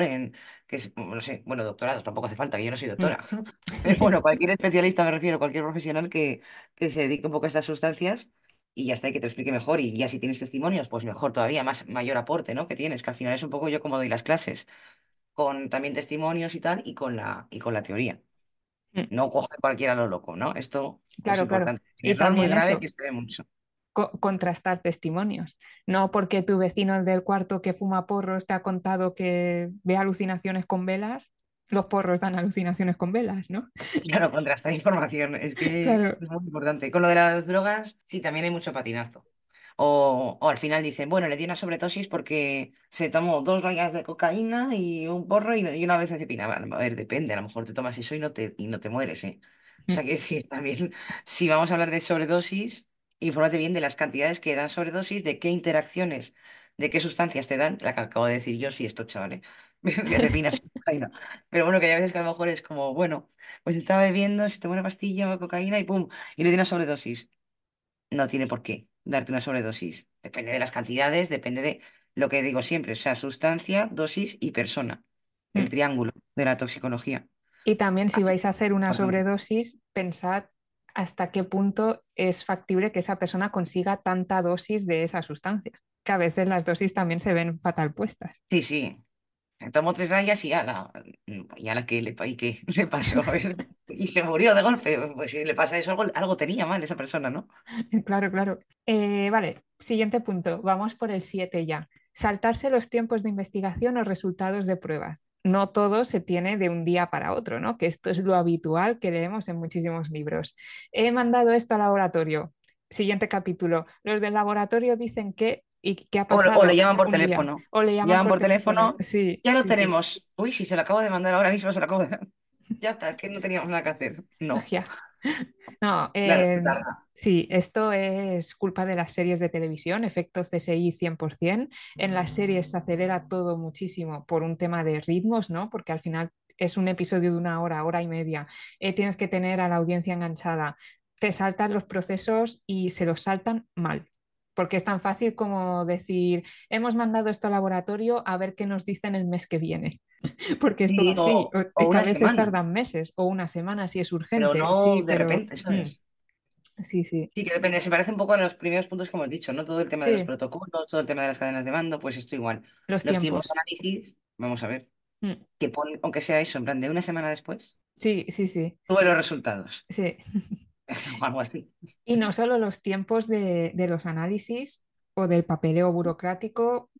no sé, bueno, doctorados tampoco hace falta, que yo no soy mm. doctora, pero bueno, cualquier especialista me refiero, cualquier profesional que se dedique un poco a estas sustancias y ya está, y que te lo explique mejor y ya si tienes testimonios, pues mejor todavía, mayor aporte, ¿no? Que tienes, que al final es un poco yo como doy las clases, con también testimonios y tal, y con la teoría. Mm. No coge cualquiera lo loco, ¿no? Esto es Claro, claro. importante. Un Y error muy también grave eso, que se ve mucho. contrastar testimonios. No porque tu vecino el del cuarto que fuma porros te ha contado que ve alucinaciones con velas, los porros dan alucinaciones con velas, ¿no? Claro, contrastar información, es que Claro. es muy importante. Con lo de las drogas, sí, también hay mucho patinazo. O al final dicen, bueno, le dio una sobredosis porque se tomó 2 rayas de cocaína y un porro y una vez de pina. Bueno, a ver, depende, a lo mejor te tomas eso y no te mueres, ¿eh? O sea Mm, que sí, también, si vamos a hablar de sobredosis, infórmate bien de las cantidades que dan sobredosis, de qué interacciones, de qué sustancias te dan, la que acabo de decir yo, sí, esto, chavales, de pinas y cocaína. Pero bueno, que hay veces que a lo mejor es como, bueno, pues estaba bebiendo, se tomó una pastilla o cocaína y pum, y le dio una sobredosis. No tiene por qué darte una sobredosis. Depende de las cantidades, depende de lo que digo siempre, o sea, sustancia, dosis y persona. El mm. triángulo de la toxicología. Y también si Así que vais a hacer una importante. sobredosis, pensad hasta qué punto es factible que esa persona consiga tanta dosis de esa sustancia, que a veces las dosis también se ven fatal puestas. Sí, sí. Me tomo 3 rayas y a la que le pasó, a ver, y se murió de golpe. Pues si le pasa eso, algo tenía mal esa persona, ¿no? Claro, claro. Vale, siguiente punto. Vamos por el 7 ya. Saltarse los tiempos de investigación o resultados de pruebas. No todo se tiene de un día para otro, ¿no? Que esto es lo habitual que leemos en muchísimos libros. He mandado esto al laboratorio. Siguiente capítulo. Los del laboratorio dicen que, ¿y qué ha O le pasado? llaman por Un día. teléfono. O le llaman Llaman por por teléfono. teléfono, Sí, ya lo sí, sí. tenemos. Uy, sí, se lo acabo de mandar ahora mismo, se lo acabo de. Ya está, es que no teníamos nada que hacer. No, Magia. No, claro, se tarda. sí, esto es culpa de las series de televisión, efecto CSI 100%. En las series se acelera todo muchísimo por un tema de ritmos, ¿no? Porque al final es un episodio de una hora, hora y media. Tienes que tener a la audiencia enganchada. Te saltan los procesos y se los saltan mal. Porque es tan fácil como decir, hemos mandado esto al laboratorio a ver qué nos dicen el mes que viene. Porque esto Sí, va así, o es que a una veces semana, tardan meses o una semana si es pero urgente, no sí, de pero repente, ¿sabes? sí, sí, Sí, que depende, se parece un poco a los primeros puntos que hemos dicho, ¿no? Todo el tema de los sí, protocolos, todo el tema de las cadenas de mando, pues esto igual. los Los tiempos de tiempos. análisis, vamos a ver, Mm, que pone, aunque sea eso, en plan de una semana después, sí, sí, sí, tuve los resultados. sí. O algo así. Y no solo los tiempos de los análisis o del papeleo burocrático.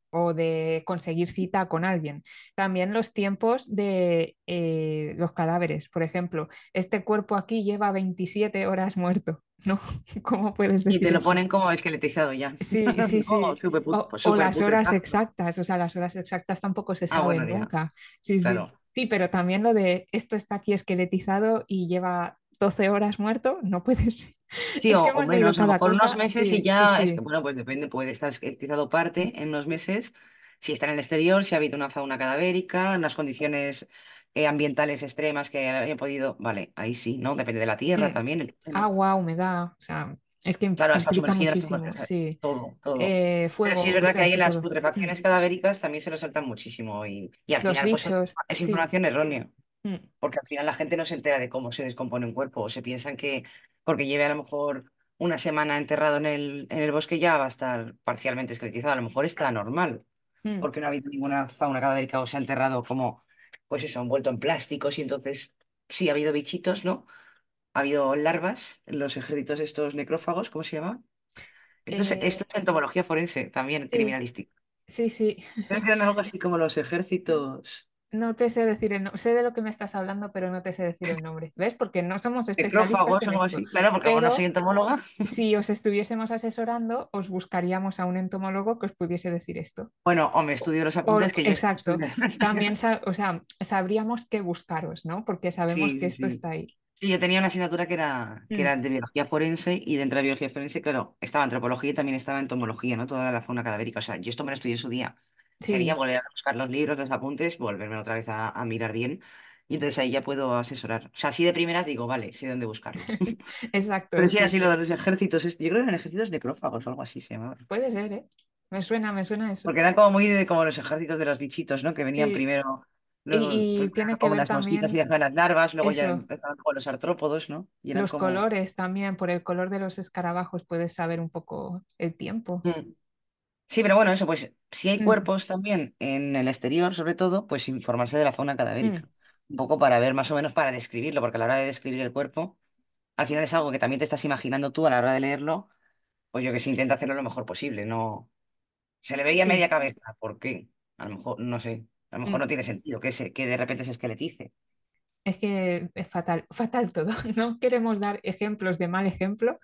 o de conseguir cita con alguien. También los tiempos de los cadáveres. Por ejemplo, este cuerpo aquí lleva 27 horas muerto, ¿no? ¿Cómo puedes Y decir te lo eso? ponen como esqueletizado ya. Sí, sí, No, sí. pues O súper las horas putrefacto. exactas, o sea, las horas exactas tampoco se Ah, saben bueno, ya, nunca. Sí, sí. claro. Sí, pero también lo de esto está aquí esqueletizado y lleva 12 horas muerto, no puede ser. Sí, Es que o hemos leído menos, a lo cada mejor unos cosa. meses y Sí, sí, ya es que, sí. bueno, pues depende, puede estar esqueletizado parte en unos meses, si está en el exterior, si habita una fauna cadavérica, en las condiciones ambientales extremas que haya podido, vale, ahí sí, ¿no? Depende de la tierra Mm. también, el terreno. Agua, humedad, o sea, es que Claro, hasta implica sumergida, muchísimo, sí. todo, todo. Pero sí es Fuego, o verdad que sea, ahí en las todo. Mm. putrefacciones cadavéricas también se lo saltan muchísimo y al Los final pues bichos, es sí. información errónea. Mm, Porque al final la gente no se entera de cómo se descompone un cuerpo, o se piensan que porque lleve a lo mejor una semana enterrado en el bosque ya va a estar parcialmente esqueletizado, a lo mejor está normal, mm. porque no ha habido ninguna fauna cadavérica o se ha enterrado como, pues eso, envuelto en plásticos y entonces sí ha habido bichitos, ¿no? Ha habido larvas en los ejércitos estos necrófagos, ¿cómo se llama? Entonces, Eh, esto es entomología forense, también sí, criminalística. sí, sí. Eran algo así como los ejércitos No te sé decir el nombre, sé de lo que me estás hablando, pero no te sé decir el nombre. ¿Ves? Porque no somos especialistas necrófagos, en algo esto. así, claro, porque como no soy Pero entomóloga. si os estuviésemos asesorando, os buscaríamos a un entomólogo que os pudiese decir esto. Bueno, o me estudio los apuntes que yo estoy Exacto. También, o sea, sabríamos qué buscaros, ¿no? Porque sabemos Sí, que sí, esto sí. está ahí. Sí, yo tenía una asignatura que Mm, era de biología forense y dentro de biología forense, claro, estaba antropología y también estaba entomología, ¿no? Toda la fauna cadavérica. O sea, yo esto me lo estudié en su día. Sería sí, volver a buscar los libros, los apuntes, volverme otra vez a mirar bien. Y entonces ahí ya puedo asesorar. O sea, así de primeras digo, vale, sé dónde buscarlo. exacto, Pero sí, sí, así lo sí. de los ejércitos, yo creo que eran ejércitos necrófagos o algo así se llamaba. Puede ser, ¿eh? Me suena eso. Porque eran como muy de, como los ejércitos de los bichitos, ¿no? Que venían Sí. primero, luego Y primero tiene que como ver las mosquitas y también después las larvas, luego ya eso. empezaron con los artrópodos, ¿no? Y eran Los como... colores también, por el color de los escarabajos puedes saber un poco el tiempo. Mm. Sí, pero bueno, eso, pues si hay Mm, cuerpos también en el exterior, sobre todo, pues informarse de la fauna mm, cadavérica. Un poco para ver más o menos, para describirlo, porque a la hora de describir el cuerpo, al final es algo que también te estás imaginando tú a la hora de leerlo, pues yo que sé, intenta hacerlo lo mejor posible, no... Se le veía sí, media cabeza, ¿por qué? A lo mejor, no sé, a lo mejor mm. no tiene sentido que de repente se esqueletice. Es que es fatal, fatal todo. No queremos dar ejemplos de mal ejemplo,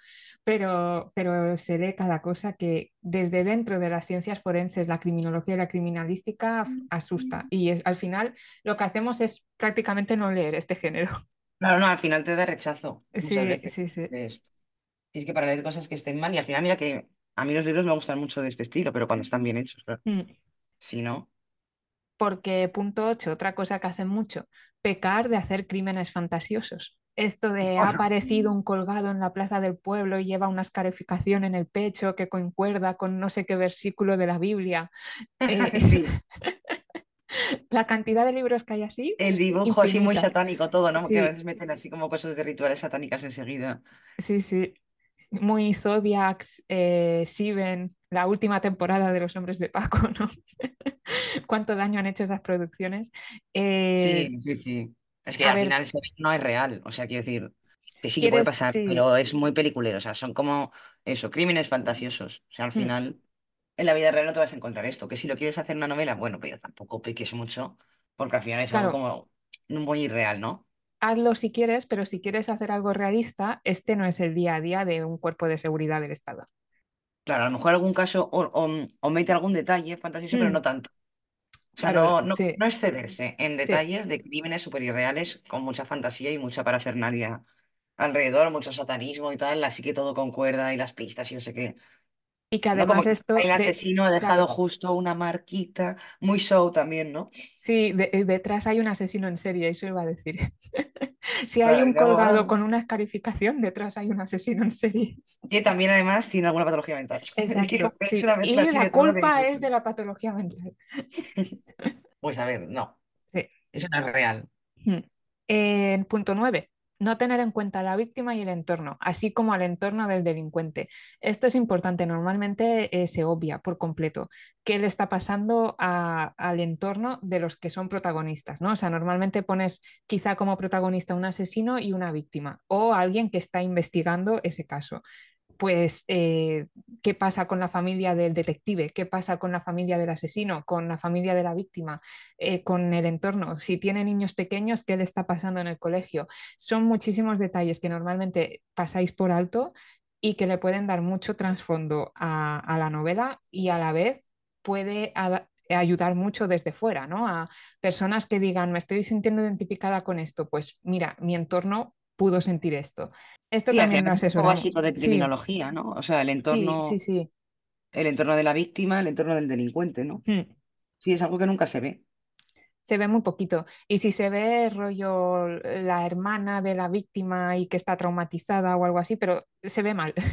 pero se lee cada cosa que desde dentro de las ciencias forenses, la criminología y la criminalística asusta. Y es, al final lo que hacemos es prácticamente no leer este género. Claro, no, al final te da rechazo muchas Sí, veces. sí, sí. Si es que para leer cosas que estén mal, y al final, mira que a mí los libros me gustan mucho de este estilo, pero cuando están bien hechos, claro. Mm. Si no, Porque, punto 8 otra cosa que hacen mucho, pecar de hacer crímenes fantasiosos. Esto de ha bueno, aparecido un colgado en la plaza del pueblo y lleva una escarificación en el pecho que concuerda con no sé qué versículo de la Biblia. Eh, sí, la cantidad de libros que hay así el es dibujo así muy infinita. satánico, todo, ¿no? Que a Sí, veces meten así como cosas de rituales satánicas enseguida. sí, sí. Muy Zodiacs, Sieben, la última temporada de Los Hombres de Paco, ¿no? ¿Cuánto daño han hecho esas producciones? Eh, Sí, sí, sí. Es que a al ver, final no es real, o sea, quiero decir, que sí que puede ¿quieres? pasar, Sí. pero es muy peliculero, o sea, son como eso, crímenes fantasiosos. O sea, al Mm, final, en la vida real no te vas a encontrar esto, que si lo quieres hacer una novela, bueno, pero tampoco peques mucho, porque al final es algo claro, como muy irreal, ¿no? hazlo si quieres, pero si quieres hacer algo realista, este no es el día a día de un cuerpo de seguridad del Estado. Claro, a lo mejor algún caso o mete algún detalle fantasioso, pero Mm, no tanto. O sea, claro, no sí, excederse en sí. detalles de crímenes súper irreales con mucha fantasía y mucha parafernalia alrededor, mucho satanismo y tal, así que todo concuerda y las pistas y no sé qué. Y que No como además que esto el de, asesino ha dejado claro, justo una marquita, muy show también, ¿no? sí, detrás hay un asesino en serie, eso iba a decir. Si hay Claro, un y luego, colgado con una escarificación, detrás hay un asesino en serie. que también además tiene alguna patología mental. Que Exacto, como que es sí. una mezcla Y así de la todo culpa que... es de la patología mental. Pues a ver, no, Sí. eso no es real. Mm. Punto 9. No tener en cuenta a la víctima y el entorno, así como al entorno del delincuente. Esto es importante, normalmente se obvia por completo qué le está pasando al entorno de los que son protagonistas, ¿no? O sea, normalmente pones quizá como protagonista un asesino y una víctima o alguien que está investigando ese caso. pues, ¿qué pasa con la familia del detective? ¿Qué pasa con la familia del asesino? ¿Con la familia de la víctima? ¿Con el entorno? Si tiene niños pequeños, ¿qué le está pasando en el colegio? Son muchísimos detalles que normalmente pasáis por alto y que le pueden dar mucho trasfondo a la novela y a la vez puede ayudar mucho desde fuera, ¿no? A personas que digan, me estoy sintiendo identificada con esto, pues mira, mi entorno pudo sentir esto. Esto Sí, al también final lo es un poco asesoramos. básico de Sí, criminología, ¿no? O sea, sí, sí, sí. el entorno de la víctima, el entorno del delincuente, ¿no? Mm. Sí, es algo que nunca se ve. Se ve muy poquito. Y si se ve rollo la hermana de la víctima y que está traumatizada o algo así, pero se ve mal.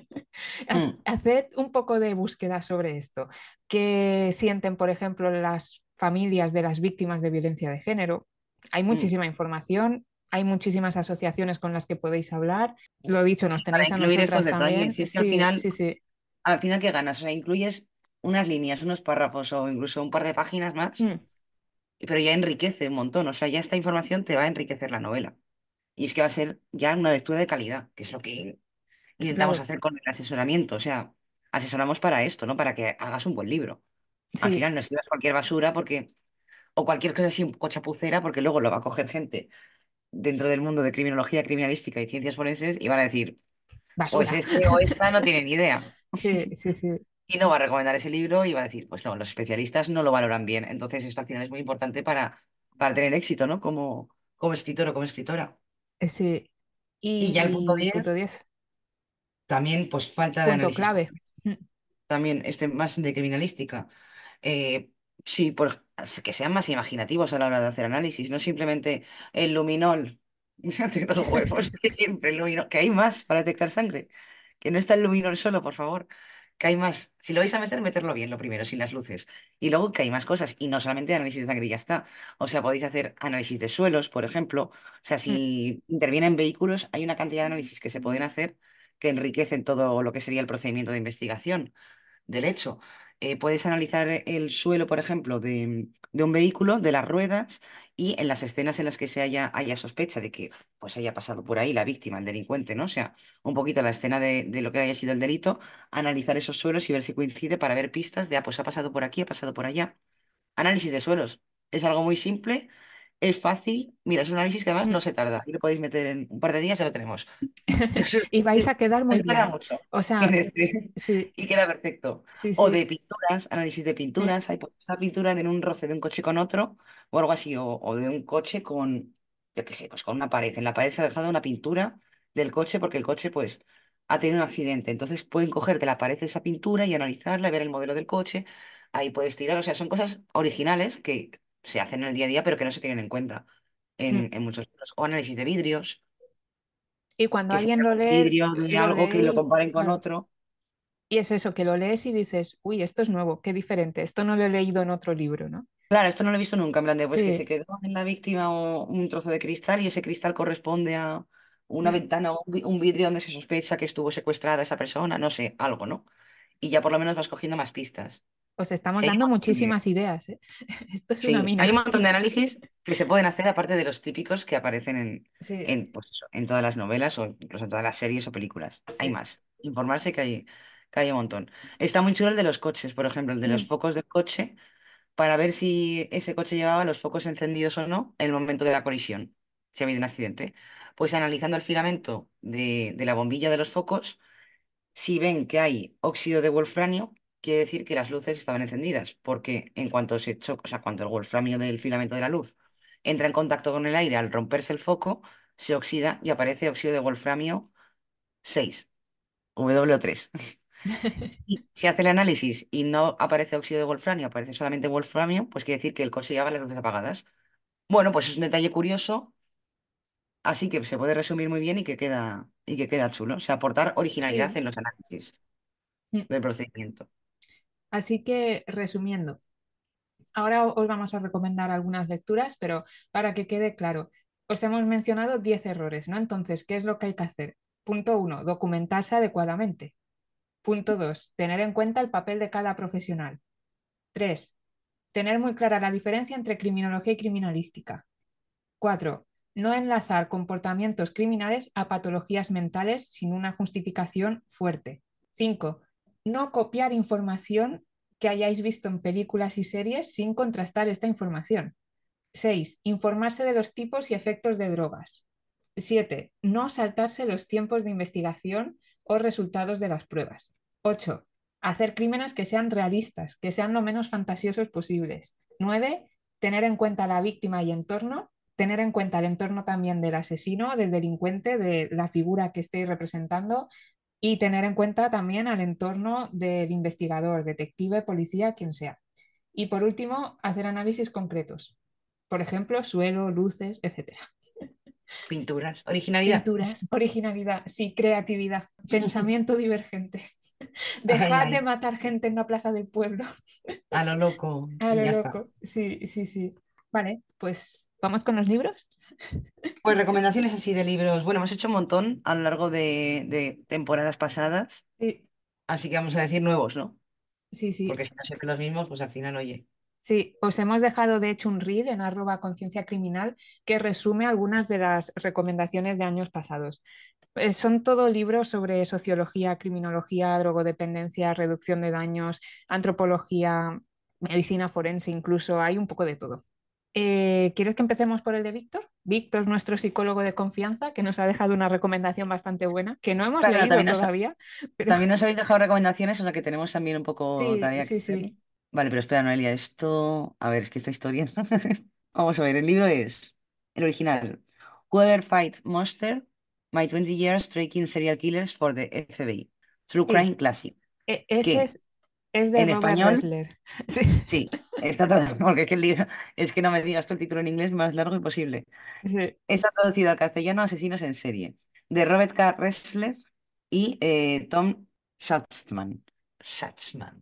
Mm, Haced un poco de búsqueda sobre esto. ¿Qué sienten, por ejemplo, las familias de las víctimas de violencia de género? Hay mm. muchísima información, hay muchísimas asociaciones con las que podéis hablar. Lo dicho, Sí, nos para tenéis a incluir estos nosotras detalles. también. Y es que Sí, sí, sí. al final, ¿qué ganas? O sea, incluyes unas líneas, unos párrafos o incluso un par de páginas más, Mm, pero ya enriquece un montón. O sea, ya esta información te va a enriquecer la novela. Y es que va a ser ya una lectura de calidad, que es lo que intentamos claro, hacer con el asesoramiento. O sea, asesoramos para esto, ¿no? Para que hagas un buen libro. Al sí, final no escribas cualquier basura porque, o cualquier cosa así un poco chapucera, porque luego lo va a coger gente dentro del mundo de criminología, criminalística y ciencias forenses y van a decir, pues basura. este o esta no tiene ni idea. Sí, sí, sí. Y no va a recomendar ese libro y va a decir, pues no, los especialistas no lo valoran bien. Entonces esto al final es muy importante para tener éxito, ¿no? Como escritor o como escritora. Sí. Y ya el punto Y punto 10 10 también pues falta de punto análisis, clave. también este más de criminalística. Eh, sí, que sean más imaginativos a la hora de hacer análisis, no simplemente el luminol. De los huevos, que siempre el luminol, que hay más para detectar sangre, que no está el luminol solo, por favor, que hay más. Si lo vais a meter, meterlo bien, lo primero, sin las luces. Y luego que hay más cosas, y no solamente análisis de sangre y ya está. O sea, podéis hacer análisis de suelos, por ejemplo. O sea, si intervienen vehículos, hay una cantidad de análisis que se pueden hacer que enriquecen todo lo que sería el procedimiento de investigación del hecho. Puedes analizar el suelo, por ejemplo, de un vehículo, de las ruedas, y en las escenas en las que haya sospecha de que pues haya pasado por ahí la víctima, el delincuente, ¿no? O sea, un poquito la escena de lo que haya sido el delito, analizar esos suelos y ver si coincide para ver pistas de, ah, pues ha pasado por aquí, ha pasado por allá. Análisis de suelos. Es algo muy simple, es fácil. Mira, es un análisis que además no se tarda. Y lo podéis meter en un par de días, ya lo tenemos. Y vais a quedar No muy tarda bien. mucho O en sea, este sí, y queda perfecto. sí, O de sí. pinturas, análisis de pinturas. Hay pues, esta pintura en un roce de un coche con otro o algo así. O de un coche con, yo qué sé, pues con una pared. En la pared se ha dejado una pintura del coche porque el coche pues ha tenido un accidente. Entonces pueden coger de la pared esa pintura y analizarla, ver el modelo del coche. Ahí puedes tirar. O sea, son cosas originales que se hacen en el día a día pero que no se tienen en cuenta en muchos libros. O análisis de vidrios, Y cuando que se alguien vea lo un lee, vidrio de lo algo que lo lee, comparen con claro. otro. Y es eso, que lo lees y dices, uy, esto es nuevo, qué diferente, esto no lo he leído en otro libro, ¿no? Claro, esto no lo he visto nunca, en plan de pues que se Sí, quedó en la víctima o un trozo de cristal y ese cristal corresponde a una mm, ventana o un vidrio donde se sospecha que estuvo secuestrada esa persona, no sé, algo, ¿no? Y ya por lo menos vas cogiendo más pistas. os estamos Sí, dando muchísimas ideas, ¿eh? Esto es una sí, mina. hay un montón de análisis que se pueden hacer aparte de los típicos que aparecen Sí, pues eso, en todas las novelas o incluso en todas las series o películas. Hay sí. más. Informarse que hay un montón. Está muy chulo el de los coches, por ejemplo, el de los Mm. focos del coche para ver si ese coche llevaba los focos encendidos o no en el momento de la colisión, si ha habido un accidente. Pues analizando el filamento de la bombilla de los focos, si ven que hay óxido de wolframio, quiere decir que las luces estaban encendidas, porque en cuanto se choca, o sea, cuando el wolframio del filamento de la luz entra en contacto con el aire al romperse el foco, se oxida y aparece óxido de wolframio 6, W3. Y si hace el análisis y no aparece óxido de wolframio, aparece solamente wolframio, pues quiere decir que el coche lleva las luces apagadas. Bueno, pues es un detalle curioso, así que se puede resumir muy bien y que queda chulo. O sea, aportar originalidad Sí. en los análisis Mm. del procedimiento. Así que, resumiendo, ahora os vamos a recomendar algunas lecturas, pero para que quede claro, os hemos mencionado 10 errores, ¿no? Entonces, ¿qué es lo que hay que hacer? Punto uno, documentarse adecuadamente. Punto 2, tener en cuenta el papel de cada profesional. 3, tener muy clara la diferencia entre criminología y criminalística. 4, No enlazar comportamientos criminales a patologías mentales sin una justificación fuerte. 5. No copiar información que hayáis visto en películas y series sin contrastar esta información. 6. Informarse de los tipos y efectos de drogas. 7. No saltarse los tiempos de investigación o resultados de las pruebas. 8. Hacer crímenes que sean realistas, que sean lo menos fantasiosos posibles. 9. Tener en cuenta la víctima y entorno, tener en cuenta el entorno también del asesino, del delincuente, de la figura que estéis representando y tener en cuenta también al entorno del investigador, detective, policía, quien sea. Y por último, hacer análisis concretos. Por ejemplo, suelo, luces, etcétera. Pinturas. Originalidad. Pinturas, originalidad, sí, creatividad, pensamiento divergente. Ay, Dejad de ay. matar gente en la plaza del pueblo. A lo loco. A Y lo ya está. loco. Sí, sí, sí. Vale, pues vamos con los libros. Pues recomendaciones así de libros. Bueno, hemos hecho un montón a lo largo de temporadas pasadas, Sí, así que vamos a decir nuevos, ¿no? sí, sí. Porque si no siempre los mismos, pues al final, oye. Sí, os hemos dejado de hecho un reel en @conciencia criminal que resume algunas de las recomendaciones de años pasados. Son todo libros sobre sociología, criminología, drogodependencia, reducción de daños, antropología, medicina forense, incluso hay un poco de todo. ¿Quieres que empecemos por el de Víctor? Víctor, nuestro psicólogo de confianza, que nos ha dejado una recomendación bastante buena, que no hemos Claro, leído todavía, pero también nos habéis dejado recomendaciones, o sea que tenemos también un poco sí, tarea que sí, hacer. sí. Vale, pero espera, Noelia, esto. A ver, es que esta historia. Vamos a ver, el libro es el original. Whoever Fights Monster, My 20 Years Tracking Serial Killers for the FBI. True Crime Sí, Classic. ese Que es de en Robert español, Ressler. Sí, sí, está traducido, porque es que el libro, es que no me digas tú el título en inglés más largo imposible. sí. Está traducido al castellano Asesinos en serie, de Robert K. Ressler y Tom Schatzman. Schatzman.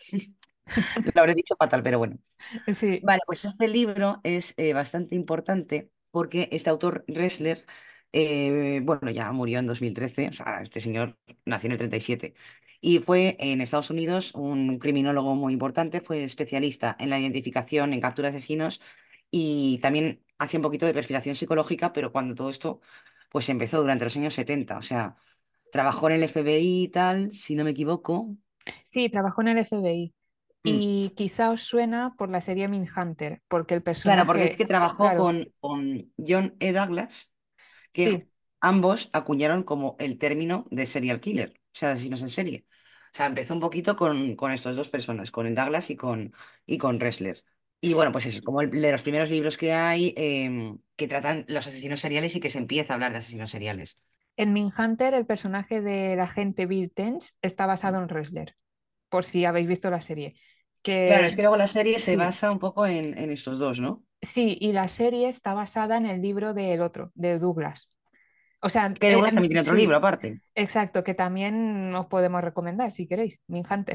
Lo habré dicho fatal, pero bueno. Sí, Vale, pues este libro es bastante importante porque este autor, Ressler, bueno, ya murió en 2013, o sea, este señor nació en el 37 y fue en Estados Unidos un criminólogo muy importante, fue especialista en la identificación, en captura de asesinos y también hacía un poquito de perfilación psicológica, pero cuando todo esto pues empezó durante los años 70, o sea, trabajó en el FBI y tal, si no me equivoco. sí, trabajó en el FBI. Mm. Y quizá os suena por la serie Mindhunter, porque el Claro, porque es personaje, que trabajó claro, con John E. Douglas, que sí, ambos acuñaron como el término de serial killer, o sea, de asesinos en serie. O sea, empezó un poquito con estas dos personas, con el Douglas y con Ressler. Y bueno, pues es como el de los primeros libros que hay que tratan los asesinos seriales y que se empieza a hablar de asesinos seriales. en Mindhunter el personaje del agente Bill Tench está basado en Ressler, por si habéis visto la serie. Claro, es Que que luego la serie se sí, basa un poco en estos dos, ¿no? sí, y la serie está basada en el libro del otro, de Douglas. O sea, Que Douglas también tiene otro libro sí, aparte. exacto, que también os podemos recomendar si queréis, Mindhunter,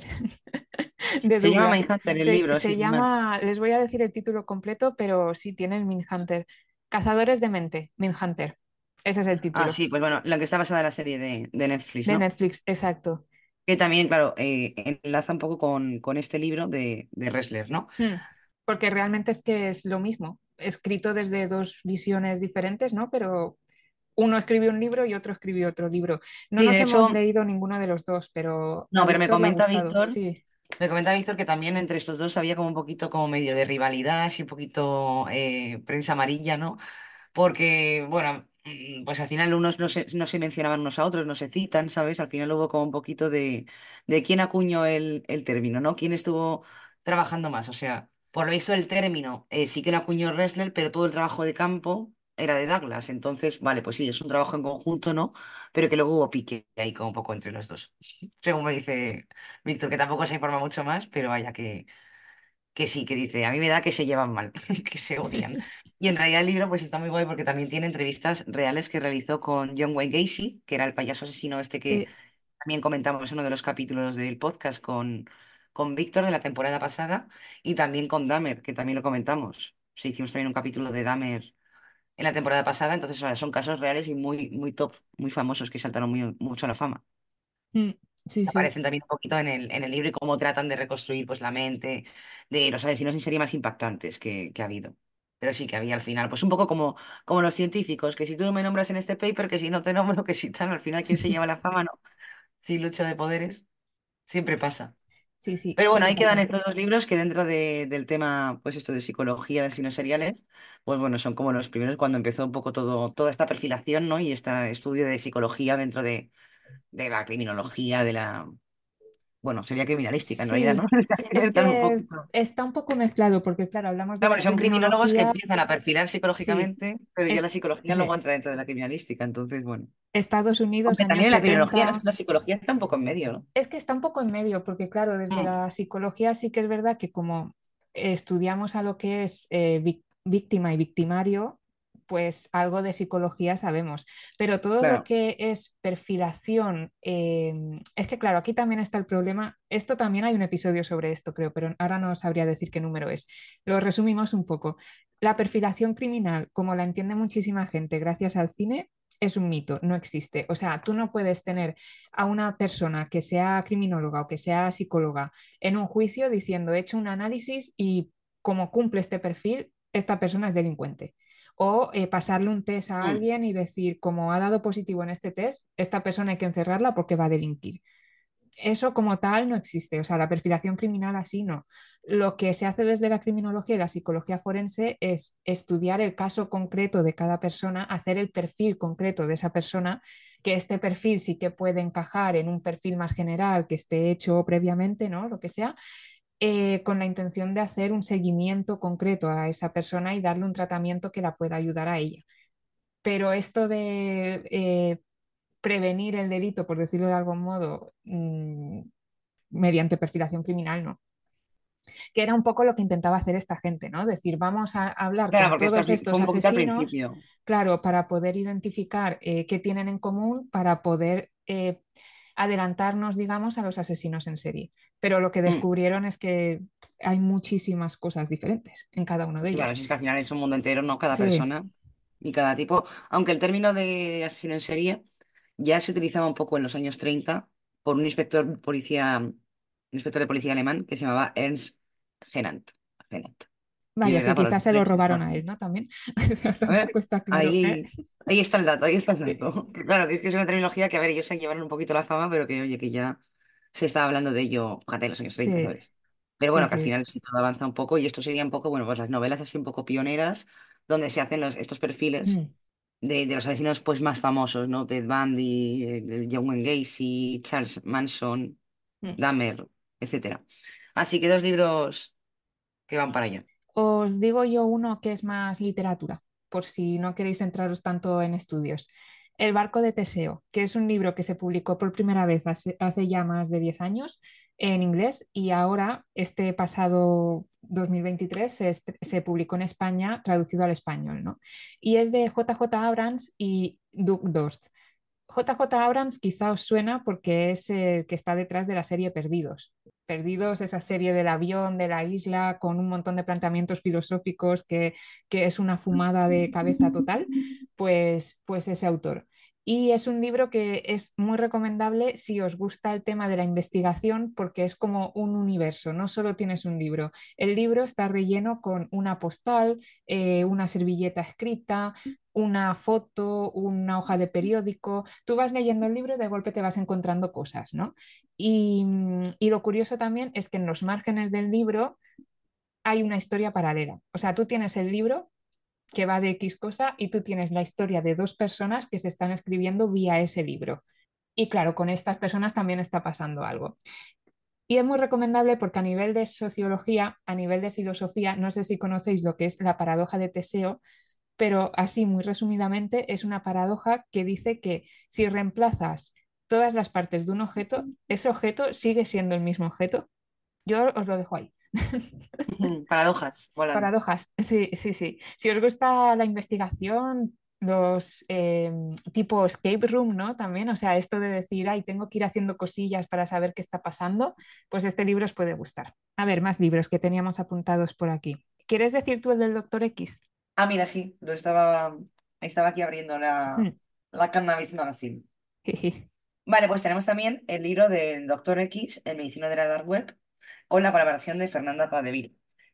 de Se llama Douglas. Mindhunter el Se, libro, sí, se señor. llama, les voy a decir el título completo, pero sí tiene el Mindhunter. Cazadores de mente, Mindhunter. Ese es el Ah, título sí, pues bueno, la que está basada en la serie de Netflix, de ¿no? Netflix, exacto. Que también, claro, enlaza un poco con este libro de Ressler, ¿no? Hmm, porque realmente es que es lo mismo, escrito desde dos visiones diferentes, ¿no? Pero uno escribió un libro y otro escribió otro libro. No Sí, nos de hemos hecho, leído ninguno de los dos, pero a no, pero me Víctor le ha comenta gustado, Víctor, sí. me comenta Víctor que también entre estos dos había como un poquito como medio de rivalidad y un poquito prensa amarilla, ¿no? Porque, bueno, pues al final unos no se mencionaban unos a otros, no se citan, ¿sabes? Al final hubo como un poquito de quién acuñó el término, ¿no? ¿Quién estuvo trabajando más? O sea, por lo visto el término sí que lo acuñó Ressler, pero todo el trabajo de campo era de Douglas. Entonces, vale, pues sí, es un trabajo en conjunto, ¿no? Pero que luego hubo pique ahí como un poco entre los dos. Según me dice Víctor, que tampoco se informa mucho más, pero vaya que sí, que dice, a mí me da que se llevan mal, que se odian. Y en realidad el libro pues está muy guay porque también tiene entrevistas reales que realizó con John Wayne Gacy, que era el payaso asesino este que Sí. también comentamos en uno de los capítulos del podcast con Víctor de la temporada pasada y también con Dahmer, que también lo comentamos. Sí, hicimos también un capítulo de Dahmer en la temporada pasada, entonces o sea, son casos reales y muy, muy top, muy famosos que saltaron mucho a la fama. Mm, sí, sí. Aparecen también un poquito en el libro y cómo tratan de reconstruir pues, la mente de los asesinos en serie más impactantes que ha habido. Pero sí que había al final, pues un poco como los científicos, que si tú no me nombras en este paper, que si no te nombro, que si tal, al final, ¿quién se lleva la fama? No. Sí, lucha de poderes, siempre pasa. Sí, sí, Pero bueno, suele ahí quedan pasar. estos dos libros que dentro del tema, pues esto de psicología de asesinos seriales, pues bueno, son como los primeros cuando empezó un poco toda esta perfilación, ¿no? Y este estudio de psicología dentro de la criminología, bueno, sería criminalística en realidad, ¿no? Sí, es Están un que poquito. está un poco mezclado porque, claro, hablamos de Claro, la porque son criminólogos que criminología. empiezan a perfilar Sí, psicológicamente, pero ya es, la psicología luego sí, entra dentro de la criminalística, entonces, bueno. Estados Unidos, Aunque años también en la criminología, ¿no? Es 70. que la psicología está un poco en medio, ¿no? Es que está un poco en medio, porque claro, desde Mm, la psicología sí que es verdad que como estudiamos a lo que es víctima y victimario, pues algo de psicología sabemos. Pero todo lo claro. que es perfilación, es que claro, aquí también está el problema. Esto también hay un episodio sobre esto, creo, pero ahora no sabría decir qué número es. Lo resumimos un poco. La perfilación criminal, como la entiende muchísima gente gracias al cine, es un mito, no existe. O sea, tú no puedes tener a una persona que sea criminóloga o que sea psicóloga en un juicio diciendo, he hecho un análisis y como cumple este perfil, esta persona es delincuente. O pasarle un test a Mm. alguien y decir, como ha dado positivo en este test, esta persona hay que encerrarla porque va a delinquir. Eso como tal no existe, o sea, la perfilación criminal así no. Lo que se hace desde la criminología y la psicología forense es estudiar el caso concreto de cada persona, hacer el perfil concreto de esa persona, que este perfil sí que puede encajar en un perfil más general que esté hecho previamente, ¿no? Lo que sea, con la intención de hacer un seguimiento concreto a esa persona y darle un tratamiento que la pueda ayudar a ella. Pero esto de prevenir el delito, por decirlo de algún modo, mediante perfilación criminal, no. Que era un poco lo que intentaba hacer esta gente, ¿no? Decir, vamos a hablar Claro, con porque esto todos fue estos un poquito al asesinos, principio. claro, para poder identificar qué tienen en común, para poder adelantarnos, digamos, a los asesinos en serie. Pero lo que Mm. descubrieron es que hay muchísimas cosas diferentes en cada uno de Claro, ellos. si es que al final es un mundo entero, no cada Sí. persona y cada tipo. Aunque el término de asesino en serie ya se utilizaba un poco en los años 30 por un inspector de policía alemán que se llamaba Ernst Genant. Genant. Y de Vaya, que verdad, por las quizás se lo mujeres robaron está. a él, ¿no? También. O sea, A ver, tampoco está claro, ¿eh? ahí está el dato, ahí está el Sí. dato. Que claro, que es una terminología que, a ver, ellos se llevaron un poquito la fama, pero que, oye, que ya se estaba hablando de ello, fíjate, en los años 30, Sí, ¿sabes? Pero sí, bueno, que al sí. final sí todo avanza un poco y esto sería un poco, bueno, pues las novelas así un poco pioneras, donde se hacen estos perfiles Mm, de los asesinos pues más famosos, ¿no? Ted Bundy, el John Wayne Gacy, Charles Manson, mm. Dahmer, etcétera. Así que dos libros que van para allá. Os digo yo uno que es más literatura, por si no queréis centraros tanto en estudios. El barco de Teseo, que es un libro que se publicó por primera vez hace ya más de 10 años en inglés y ahora, este pasado 2023, se publicó en España traducido al español, ¿no? Y es de J. J. Abrams y Doug Dorst. J. J. Abrams quizá os suena porque es el que está detrás de la serie Perdidos. Perdidos, esa serie del avión, de la isla, con un montón de planteamientos filosóficos que es una fumada de cabeza total, pues ese autor. Y es un libro que es muy recomendable si os gusta el tema de la investigación porque es como un universo, no solo tienes un libro. El libro está relleno con una postal, una servilleta escrita, una foto, una hoja de periódico. Tú vas leyendo el libro y de golpe te vas encontrando cosas, ¿no? Y lo curioso también es que en los márgenes del libro hay una historia paralela. O sea, tú tienes el libro que va de X cosa y tú tienes la historia de dos personas que se están escribiendo vía ese libro. Y claro, con estas personas también está pasando algo. Y es muy recomendable porque a nivel de sociología, a nivel de filosofía, no sé si conocéis lo que es la paradoja de Teseo, pero así muy resumidamente es una paradoja que dice que si reemplazas todas las partes de un objeto, ese objeto sigue siendo el mismo objeto. Yo os lo dejo ahí. Paradojas, volan. Paradojas, sí, sí, sí. Si os gusta la investigación, los tipo escape room, ¿no? También, o sea, esto de decir, ay, tengo que ir haciendo cosillas para saber qué está pasando, pues este libro os puede gustar. A ver, más libros que teníamos apuntados por aquí. ¿Quieres decir tú el del Doctor X? Ah, mira, sí, estaba aquí abriendo la Cannabis Magazine. Vale, pues tenemos también el libro del Doctor X en Medicina de la Dark Web con la colaboración de Fernanda Padeville.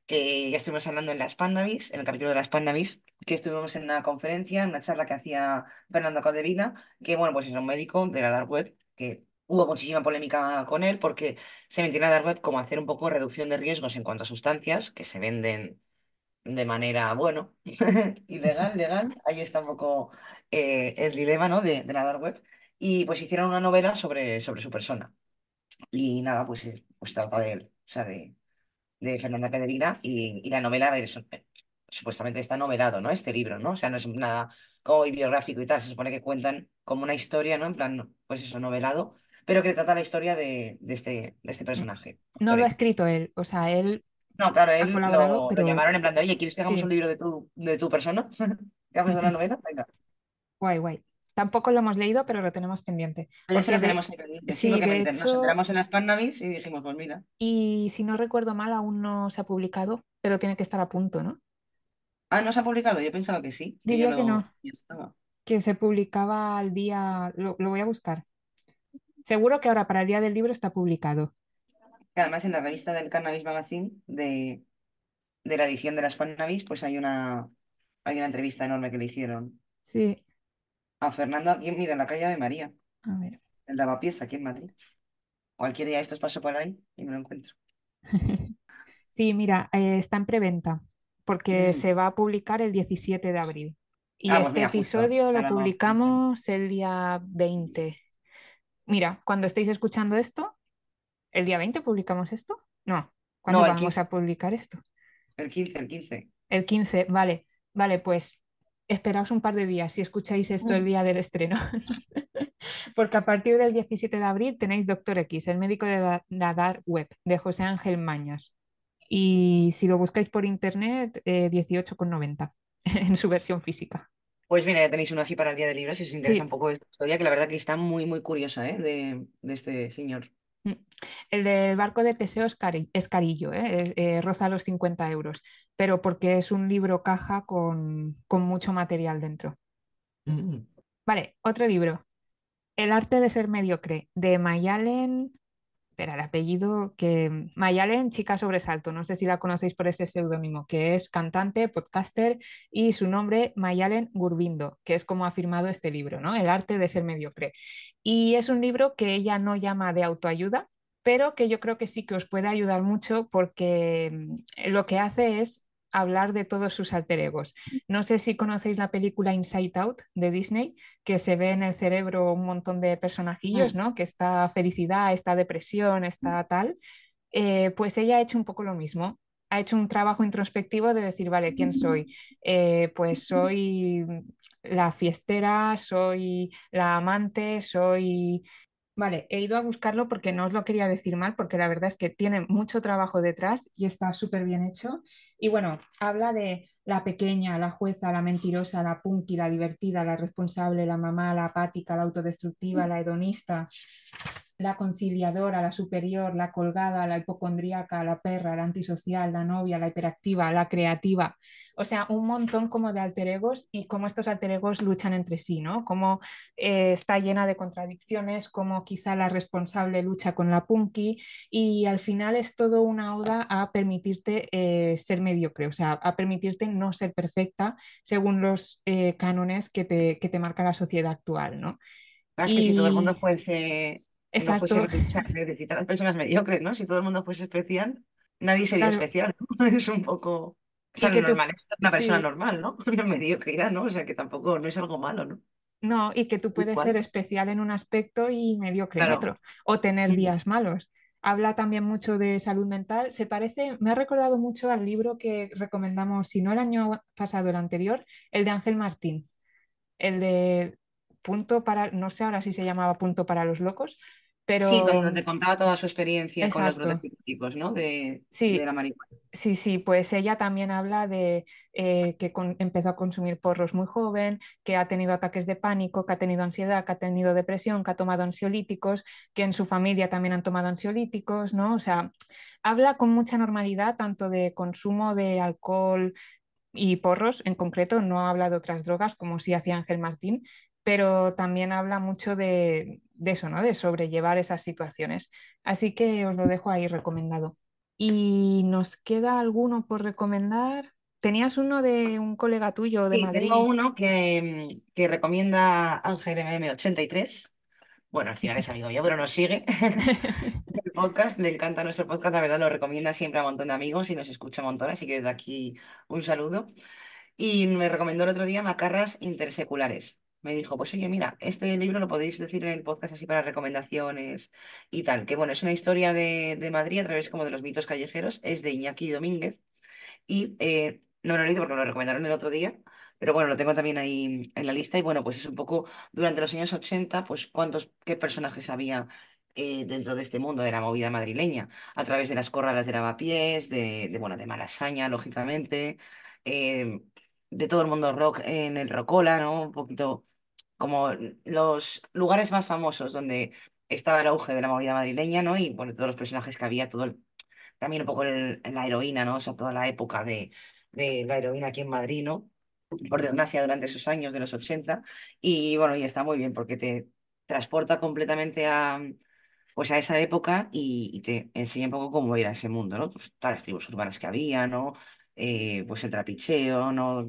que ya estuvimos hablando en la Spannabis, en el capítulo de la Spannabis, que estuvimos en una conferencia, en una charla que hacía Fernando Capdevila, que bueno, pues es un médico de la Dark Web, que hubo muchísima polémica con él porque se metió en la Dark Web como hacer un poco reducción de riesgos en cuanto a sustancias que se venden de manera, bueno, ilegal, legal. Ahí está un poco el dilema, ¿no? de la Dark Web. Y pues hicieron una novela sobre su persona. Y nada, pues, pues trata de él, o sea, de Fernanda Caderina y la novela, a ver, supuestamente está novelado, ¿no? Este libro, ¿no? O sea, no es nada como biográfico y tal, se supone que cuentan como una historia, ¿no? En plan, pues eso, novelado, pero que trata la historia de este personaje, No Doctor lo ha X. escrito él, o sea, él No, claro, ha él colaborado, lo pero llamaron en plan de, oye, ¿quieres que hagamos un sí, libro de tu persona? ¿Que hables de la novela? Venga. guay, guay. Tampoco lo hemos leído, pero lo tenemos pendiente. Pero ese Porque lo de, tenemos ahí pendiente, sí, sí, porque de nos hecho, enteramos en las Spanavis y dijimos, pues mira. y si no recuerdo mal, aún no se ha publicado, pero tiene que estar a punto, ¿no? Ah, ¿no se ha publicado? Yo pensaba que sí, que ya Diría que lo no, ya estaba. que se publicaba al día, lo voy a buscar. Seguro que ahora para el día del libro está publicado. Que además en la revista del Cannabis Magazine de la edición de las Cannabis, pues hay una entrevista enorme que le hicieron Sí, a Fernando aquí, mira, en la calle de María, a ver. en Lavapiés, aquí en Madrid. Cualquier día de estos paso por ahí y me lo encuentro. Sí, mira, está en preventa porque Mm. se va a publicar el 17 de abril. Y Ah, pues este mira, justo. episodio lo Ahora no, no sé. publicamos el día 20. Mira, cuando estéis escuchando esto, ¿el día 20 publicamos esto? No, ¿cuándo No, el vamos 15, a publicar esto? el 15. El 15, vale, vale, pues esperaos un par de días si escucháis esto el Mm. día del estreno. Porque a partir del 17 de abril tenéis Doctor X, el médico de la Dark Web, de José Ángel Mañas. Y si lo buscáis por internet, 18,90 en su versión física. Pues mira, ya tenéis uno así para el día del libro, si os interesa un Sí, poco esta historia, que la verdad que está muy, muy curiosa, ¿eh? De este señor. mm. El del barco de Teseo es carillo, ¿eh? Roza los 50 euros, pero porque es un libro caja con mucho material dentro. Mm. Vale, otro libro. El arte de ser mediocre, de Mayalen. Espera, el apellido que. Mayalen Chica Sobresalto, no sé si la conocéis por ese seudónimo, que es cantante, podcaster y su nombre Mayalen Gurbindo, que es como ha firmado este libro, ¿no? El arte de ser mediocre. Y es un libro que ella no llama de autoayuda, pero que yo creo que sí que os puede ayudar mucho porque lo que hace es hablar de todos sus alter egos. No sé si conocéis la película Inside Out de Disney, que se ve en el cerebro un montón de personajillos, Mm. ¿no? Que está felicidad, está depresión, está tal. Pues ella ha hecho un poco lo mismo. Ha hecho un trabajo introspectivo de decir, vale, ¿quién soy? Pues soy la fiestera, soy la amante, soy. Vale, he ido a buscarlo porque no os lo quería decir mal, porque la verdad es que tiene mucho trabajo detrás y está súper bien hecho. Y bueno, habla de la pequeña, la jueza, la mentirosa, la punky, la divertida, la responsable, la mamá, la apática, la autodestructiva, la hedonista, la conciliadora, la superior, la colgada, la hipocondríaca, la perra, la antisocial, la novia, la hiperactiva, la creativa. O sea, un montón como de alter egos y cómo estos alter egos luchan entre sí, ¿no? Cómo está llena de contradicciones, cómo quizá la responsable lucha con la punky y al final es todo una oda a permitirte ser mediocre, o sea, a permitirte no ser perfecta según los cánones que te marca la sociedad actual, ¿no? Claro, es que si todo el mundo Y no fuese, exacto, o sea, se necesitan las personas mediocres, ¿no? Si todo el mundo fuese especial, nadie sería claro, especial, ¿no? Es un poco, o sea, y lo que tú, normal es ser una persona sí, normal, ¿no? La mediocridad, ¿no? O sea, que tampoco no es algo malo, ¿no? no, y que tú puedes ser Igual. especial en un aspecto y mediocre en Claro. otro, o tener Mm. días malos. Habla también mucho de salud mental. Se parece, me ha recordado mucho al libro que recomendamos, si no el año pasado, el anterior, el de Ángel Martín, el de Punto para, no sé ahora si se llamaba Punto para los locos, Sí, pero cuando te contaba toda su experiencia con los brotes exacto. psicóticos, ¿no? De Sí, la marihuana. sí, sí, pues ella también habla de que empezó a consumir porros muy joven, que ha tenido ataques de pánico, que ha tenido ansiedad, que ha tenido depresión, que ha tomado ansiolíticos, que en su familia también han tomado ansiolíticos, ¿no? O sea, habla con mucha normalidad tanto de consumo de alcohol y porros en concreto, no habla de otras drogas como sí hacía Ángel Martín, pero también habla mucho de eso, ¿no? De sobrellevar esas situaciones. Así que os lo dejo ahí recomendado. ¿Y nos queda alguno por recomendar? Tenías uno de un colega tuyo de Sí, tengo Madrid. uno que recomienda Ángel MM83. Bueno, al final es amigo mío, pero nos sigue. El podcast, le encanta nuestro podcast, la verdad lo recomienda siempre a un montón de amigos y nos escucha un montón, así que desde aquí un saludo. Y me recomendó el otro día Macarras Interseculares. Me dijo, pues oye, mira, este libro lo podéis decir en el podcast así para recomendaciones y tal. Que bueno, es una historia de Madrid a través como de los mitos callejeros, es de Iñaki Domínguez. Y no me lo he leído porque me lo recomendaron el otro día, pero bueno, lo tengo también ahí en la lista. Y bueno, pues es un poco durante los años 80 pues qué personajes había dentro de este mundo de la movida madrileña, a través de las corralas de Lavapiés, bueno, de Malasaña, lógicamente, eh, de todo el mundo rock en el Rocola, ¿no? Un poquito como los lugares más famosos donde estaba el auge de la movida madrileña, ¿no? Y bueno, todos los personajes que había, también un poco la heroína, ¿no? O sea, toda la época de la heroína aquí en Madrid, ¿no? Por desgracia, durante esos años de los 80. Y bueno, y está muy bien porque te transporta completamente pues a esa época y te enseña un poco cómo era ese mundo, ¿no? Pues todas las tribus urbanas que había, ¿no? Pues el trapicheo, ¿no?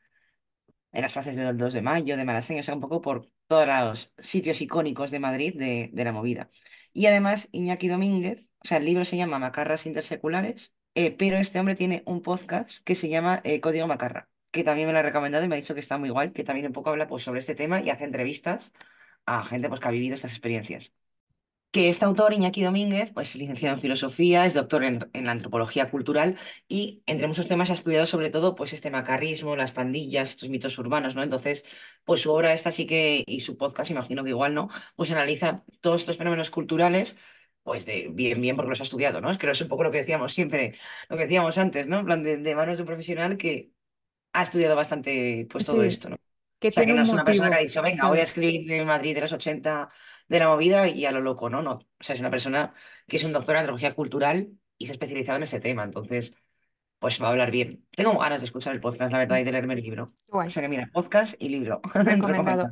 En las plazas del 2 de Mayo, de Malasaña, o sea, un poco por todos los sitios icónicos de Madrid de la movida. Y además, Iñaki Domínguez, o sea, el libro se llama Macarras Interseculares, pero este hombre tiene un podcast que se llama Código Macarra, que también me lo ha recomendado y me ha dicho que está muy guay, que también un poco habla pues, sobre este tema y hace entrevistas a gente pues, que ha vivido estas experiencias. Que este autor, Iñaki Domínguez, pues es licenciado en filosofía, es doctor en la antropología cultural y entre muchos temas ha estudiado sobre todo pues este macarrismo, las pandillas, estos mitos urbanos, ¿no? Entonces, pues su obra esta sí que, y su podcast, imagino que igual, ¿no? Pues analiza todos estos fenómenos culturales, pues de bien, bien porque los ha estudiado, ¿no? Es que es un poco lo que decíamos siempre, lo que decíamos antes, ¿no? En plan de manos de un profesional que ha estudiado bastante pues todo Sí, esto, ¿no? que O sea, tiene que no un es una persona que ha motivo, dicho, venga, voy a claro. escribir de Madrid de los 80 de la movida y a lo loco, ¿no? No. O sea, es una persona que es un doctor en antropología cultural y se ha especializado en ese tema. Entonces, pues va a hablar bien. Tengo ganas de escuchar el podcast, la verdad, y de leerme el libro. O Guay. sea que mira, podcast y libro. Recomendado. Recomendado.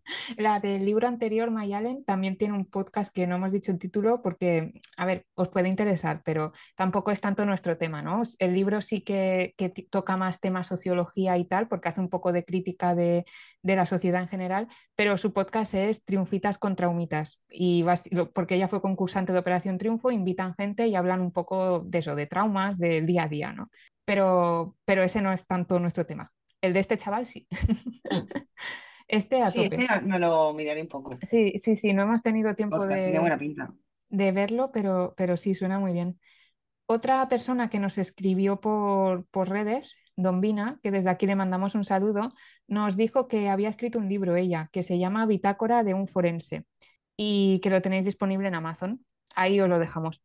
La del libro anterior, Mayalen, también tiene un podcast que no hemos dicho el título porque, a ver, os puede interesar, pero tampoco es tanto nuestro tema, ¿no? El libro sí que toca más tema sociología y tal, porque hace un poco de crítica de la sociedad en general, pero su podcast es Triunfitas con Traumitas, y porque ella fue concursante de Operación Triunfo, invitan gente y hablan un poco de eso, de traumas, del día a día, ¿no? Pero ese no es tanto nuestro tema. El de este chaval sí. Mm. Este a Sí, tope. ese me lo miraré un poco. Sí, sí, sí, no hemos tenido tiempo Podcast tiene buena pinta. de verlo, pero sí, suena muy bien. Otra persona que nos escribió por redes, Don Vina, que desde aquí le mandamos un saludo, nos dijo que había escrito un libro ella, que se llama Bitácora de un forense y que lo tenéis disponible en Amazon. Ahí os lo dejamos.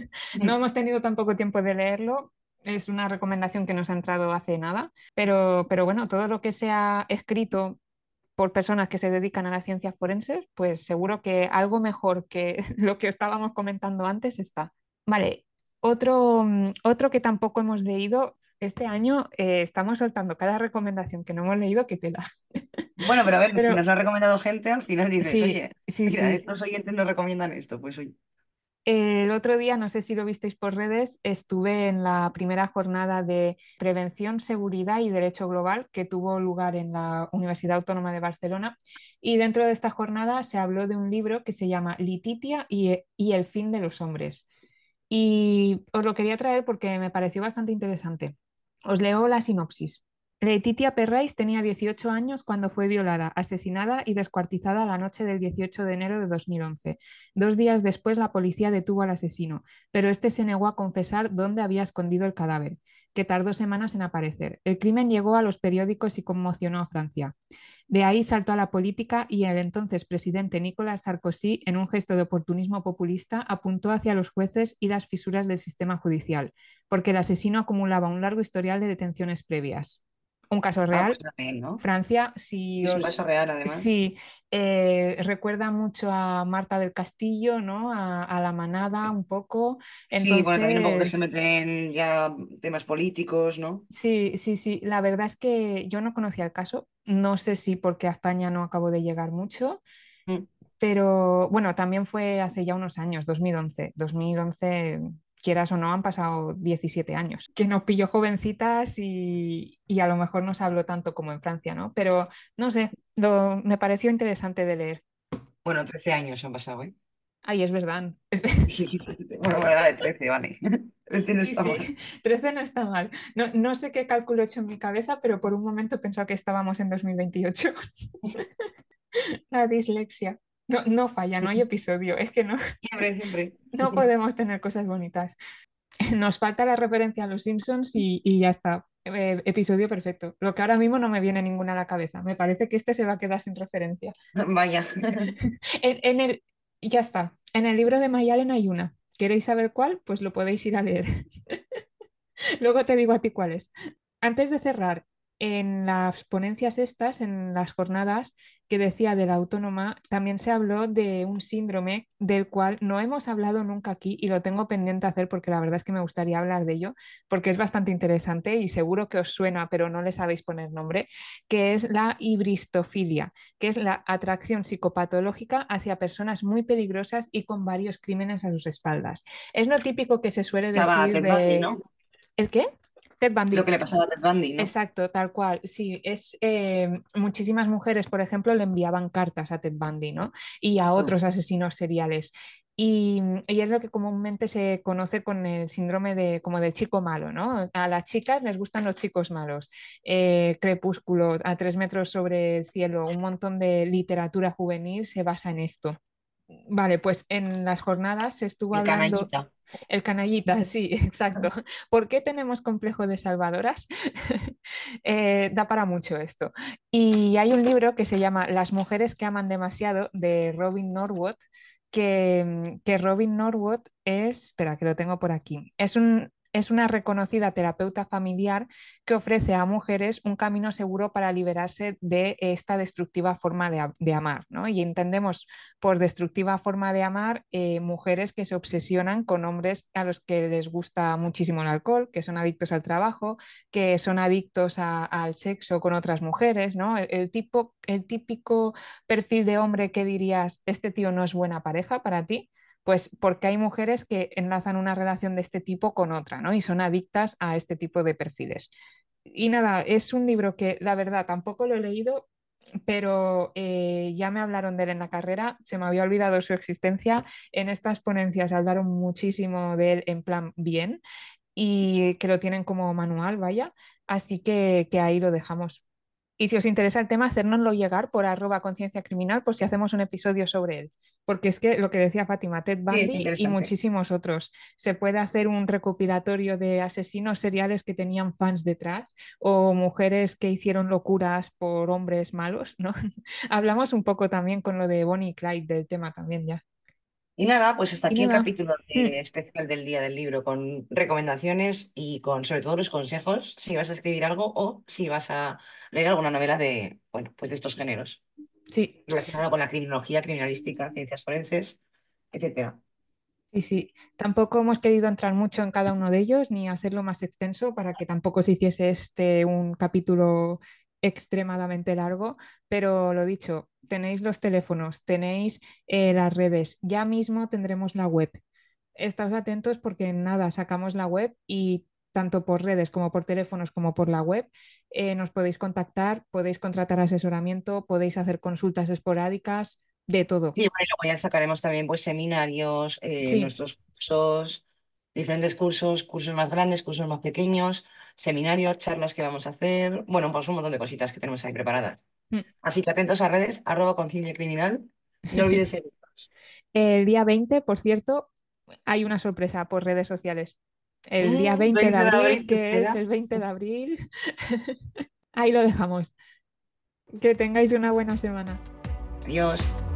No Mm. hemos tenido tampoco tiempo de leerlo. Es una recomendación que nos ha entrado hace nada, pero bueno, todo lo que se ha escrito por personas que se dedican a las ciencias forenses, pues seguro que algo mejor que lo que estábamos comentando antes está. Vale, otro que tampoco hemos leído, este año estamos soltando cada recomendación que no hemos leído que tela. Bueno, pero a ver, si Pero nos lo ha recomendado gente, al final dices, sí, oye, sí, mira, sí. estos oyentes nos recomiendan esto, pues oye. El otro día, no sé si lo visteis por redes, estuve en la primera jornada de Prevención, Seguridad y Derecho Global que tuvo lugar en la Universidad Autónoma de Barcelona. Y dentro de esta jornada se habló de un libro que se llama Lititia y el fin de los hombres. Y os lo quería traer porque me pareció bastante interesante. Os leo la sinopsis. Letitia Perrais tenía 18 años cuando fue violada, asesinada y descuartizada la noche del 18 de enero de 2011. 2 días después, la policía detuvo al asesino, pero este se negó a confesar dónde había escondido el cadáver, que tardó semanas en aparecer. El crimen llegó a los periódicos y conmocionó a Francia. De ahí saltó a la política y el entonces presidente Nicolas Sarkozy, en un gesto de oportunismo populista, apuntó hacia los jueces y las fisuras del sistema judicial, porque el asesino acumulaba un largo historial de detenciones previas. Un caso Ah, pues real. está bien, ¿no? Francia, Es un caso real, además. si recuerda mucho a Marta del Castillo, ¿no? A la manada un poco. Sí, bueno, también un poco que se Entonces, meten ya temas políticos, ¿no? sí, sí, sí. La verdad es que yo no conocía el caso. No sé si porque a España no acabó de llegar mucho, Mm. pero bueno, también fue hace ya unos años, 2011. 2011 quieras o no, han pasado 17 años, que nos pilló jovencitas y a lo mejor no se habló tanto como en Francia, ¿no? Pero no sé, me pareció interesante de leer. Bueno, 13 años han pasado, ¿eh? Ay, es verdad. Bueno, bueno, la de 13, vale. 13 no Sí, está sí, mal. 13 no está mal. No, no sé qué cálculo he hecho en mi cabeza, pero por un momento pensaba que estábamos en 2028. La dislexia. No, no falla, no hay episodio. Es que no, Siempre, siempre. no podemos tener cosas bonitas. Nos falta la referencia a los Simpsons y ya está. Episodio perfecto. Lo que ahora mismo no me viene ninguna a la cabeza. Me parece que este se va a quedar sin referencia. Vaya. En el, ya está. En el libro de Mayalen hay una. ¿Queréis saber cuál? Pues lo podéis ir a leer. Luego te digo a ti cuál es. Antes de cerrar, en las ponencias estas, en las jornadas que decía de la autónoma, también se habló de un síndrome del cual no hemos hablado nunca aquí y lo tengo pendiente a hacer porque la verdad es que me gustaría hablar de ello porque es bastante interesante y seguro que os suena, pero no le sabéis poner nombre, que es la hibristofilia, que es la atracción psicopatológica hacia personas muy peligrosas y con varios crímenes a sus espaldas. Es lo típico que se suele Estaba decir Ted Bundy, de... ¿no? ¿El qué? Ted Lo que Bundy. le pasaba a Ted Bundy, ¿no? Exacto, tal cual. Sí, es muchísimas mujeres, por ejemplo, le enviaban cartas a Ted Bundy, ¿no? Y a Mm. otros asesinos seriales. Y es lo que comúnmente se conoce con el síndrome de como del chico malo, ¿no? A las chicas les gustan los chicos malos. Crepúsculo, A 3 metros sobre el cielo, un montón de literatura juvenil se basa en esto. Vale, pues en las jornadas se estuvo El hablando, canallita. el canallita, sí, exacto. ¿Por qué tenemos complejo de salvadoras? Da para mucho esto. Y hay un libro que se llama Las mujeres que aman demasiado de Robin Norwood, que Robin Norwood es, espera, que lo tengo por aquí, es una reconocida terapeuta familiar que ofrece a mujeres un camino seguro para liberarse de esta destructiva forma de amar, ¿no? Y entendemos por destructiva forma de amar mujeres que se obsesionan con hombres a los que les gusta muchísimo el alcohol, que son adictos al trabajo, que son adictos al sexo con otras mujeres, ¿no? El típico perfil de hombre que dirías, este tío no es buena pareja para ti. Pues porque hay mujeres que enlazan una relación de este tipo con otra, ¿no? Y son adictas a este tipo de perfiles. Y nada, es un libro que la verdad tampoco lo he leído, pero ya me hablaron de él en la carrera, se me había olvidado su existencia. En estas ponencias hablaron muchísimo de él en plan bien y que lo tienen como manual, vaya. Así que ahí lo dejamos. Y si os interesa el tema, hacérnoslo llegar por @conciencia criminal por si hacemos un episodio sobre él. Porque es que lo que decía Fátima, Ted Sí, es Bundy y interesante. muchísimos otros. Se puede hacer un recopilatorio de asesinos seriales que tenían fans detrás o mujeres que hicieron locuras por hombres malos, ¿no? Hablamos un poco también con lo de Bonnie y Clyde del tema también ya. Y nada, pues hasta Y aquí el nada, capítulo especial del Día del Libro con recomendaciones y con sobre todo los consejos si vas a escribir algo o si vas a leer alguna novela de, bueno, pues de estos géneros sí. relacionada con la criminología, criminalística, ciencias forenses, etcétera. Sí, sí, tampoco hemos querido entrar mucho en cada uno de ellos ni hacerlo más extenso para que tampoco se hiciese este un capítulo extremadamente largo, pero lo dicho, tenéis los teléfonos, tenéis las redes, ya mismo tendremos la web. Estáos atentos porque nada, sacamos la web y tanto por redes como por teléfonos como por la web nos podéis contactar, podéis contratar asesoramiento, podéis hacer consultas esporádicas, de todo. Sí, bueno, y luego ya sacaremos también pues seminarios, Sí. nuestros cursos, diferentes cursos, cursos más grandes, cursos más pequeños, seminarios, charlas que vamos a hacer, bueno, pues un montón de cositas que tenemos ahí preparadas. Mm. Así que atentos a redes, @conciencia criminal, y no olvides seguirnos. El día 20, por cierto, hay una sorpresa por redes sociales. El día 20 de 20 de abril, abril, ¿qué que es el espera? 20 de abril, ahí lo dejamos. Que tengáis una buena semana. Adiós.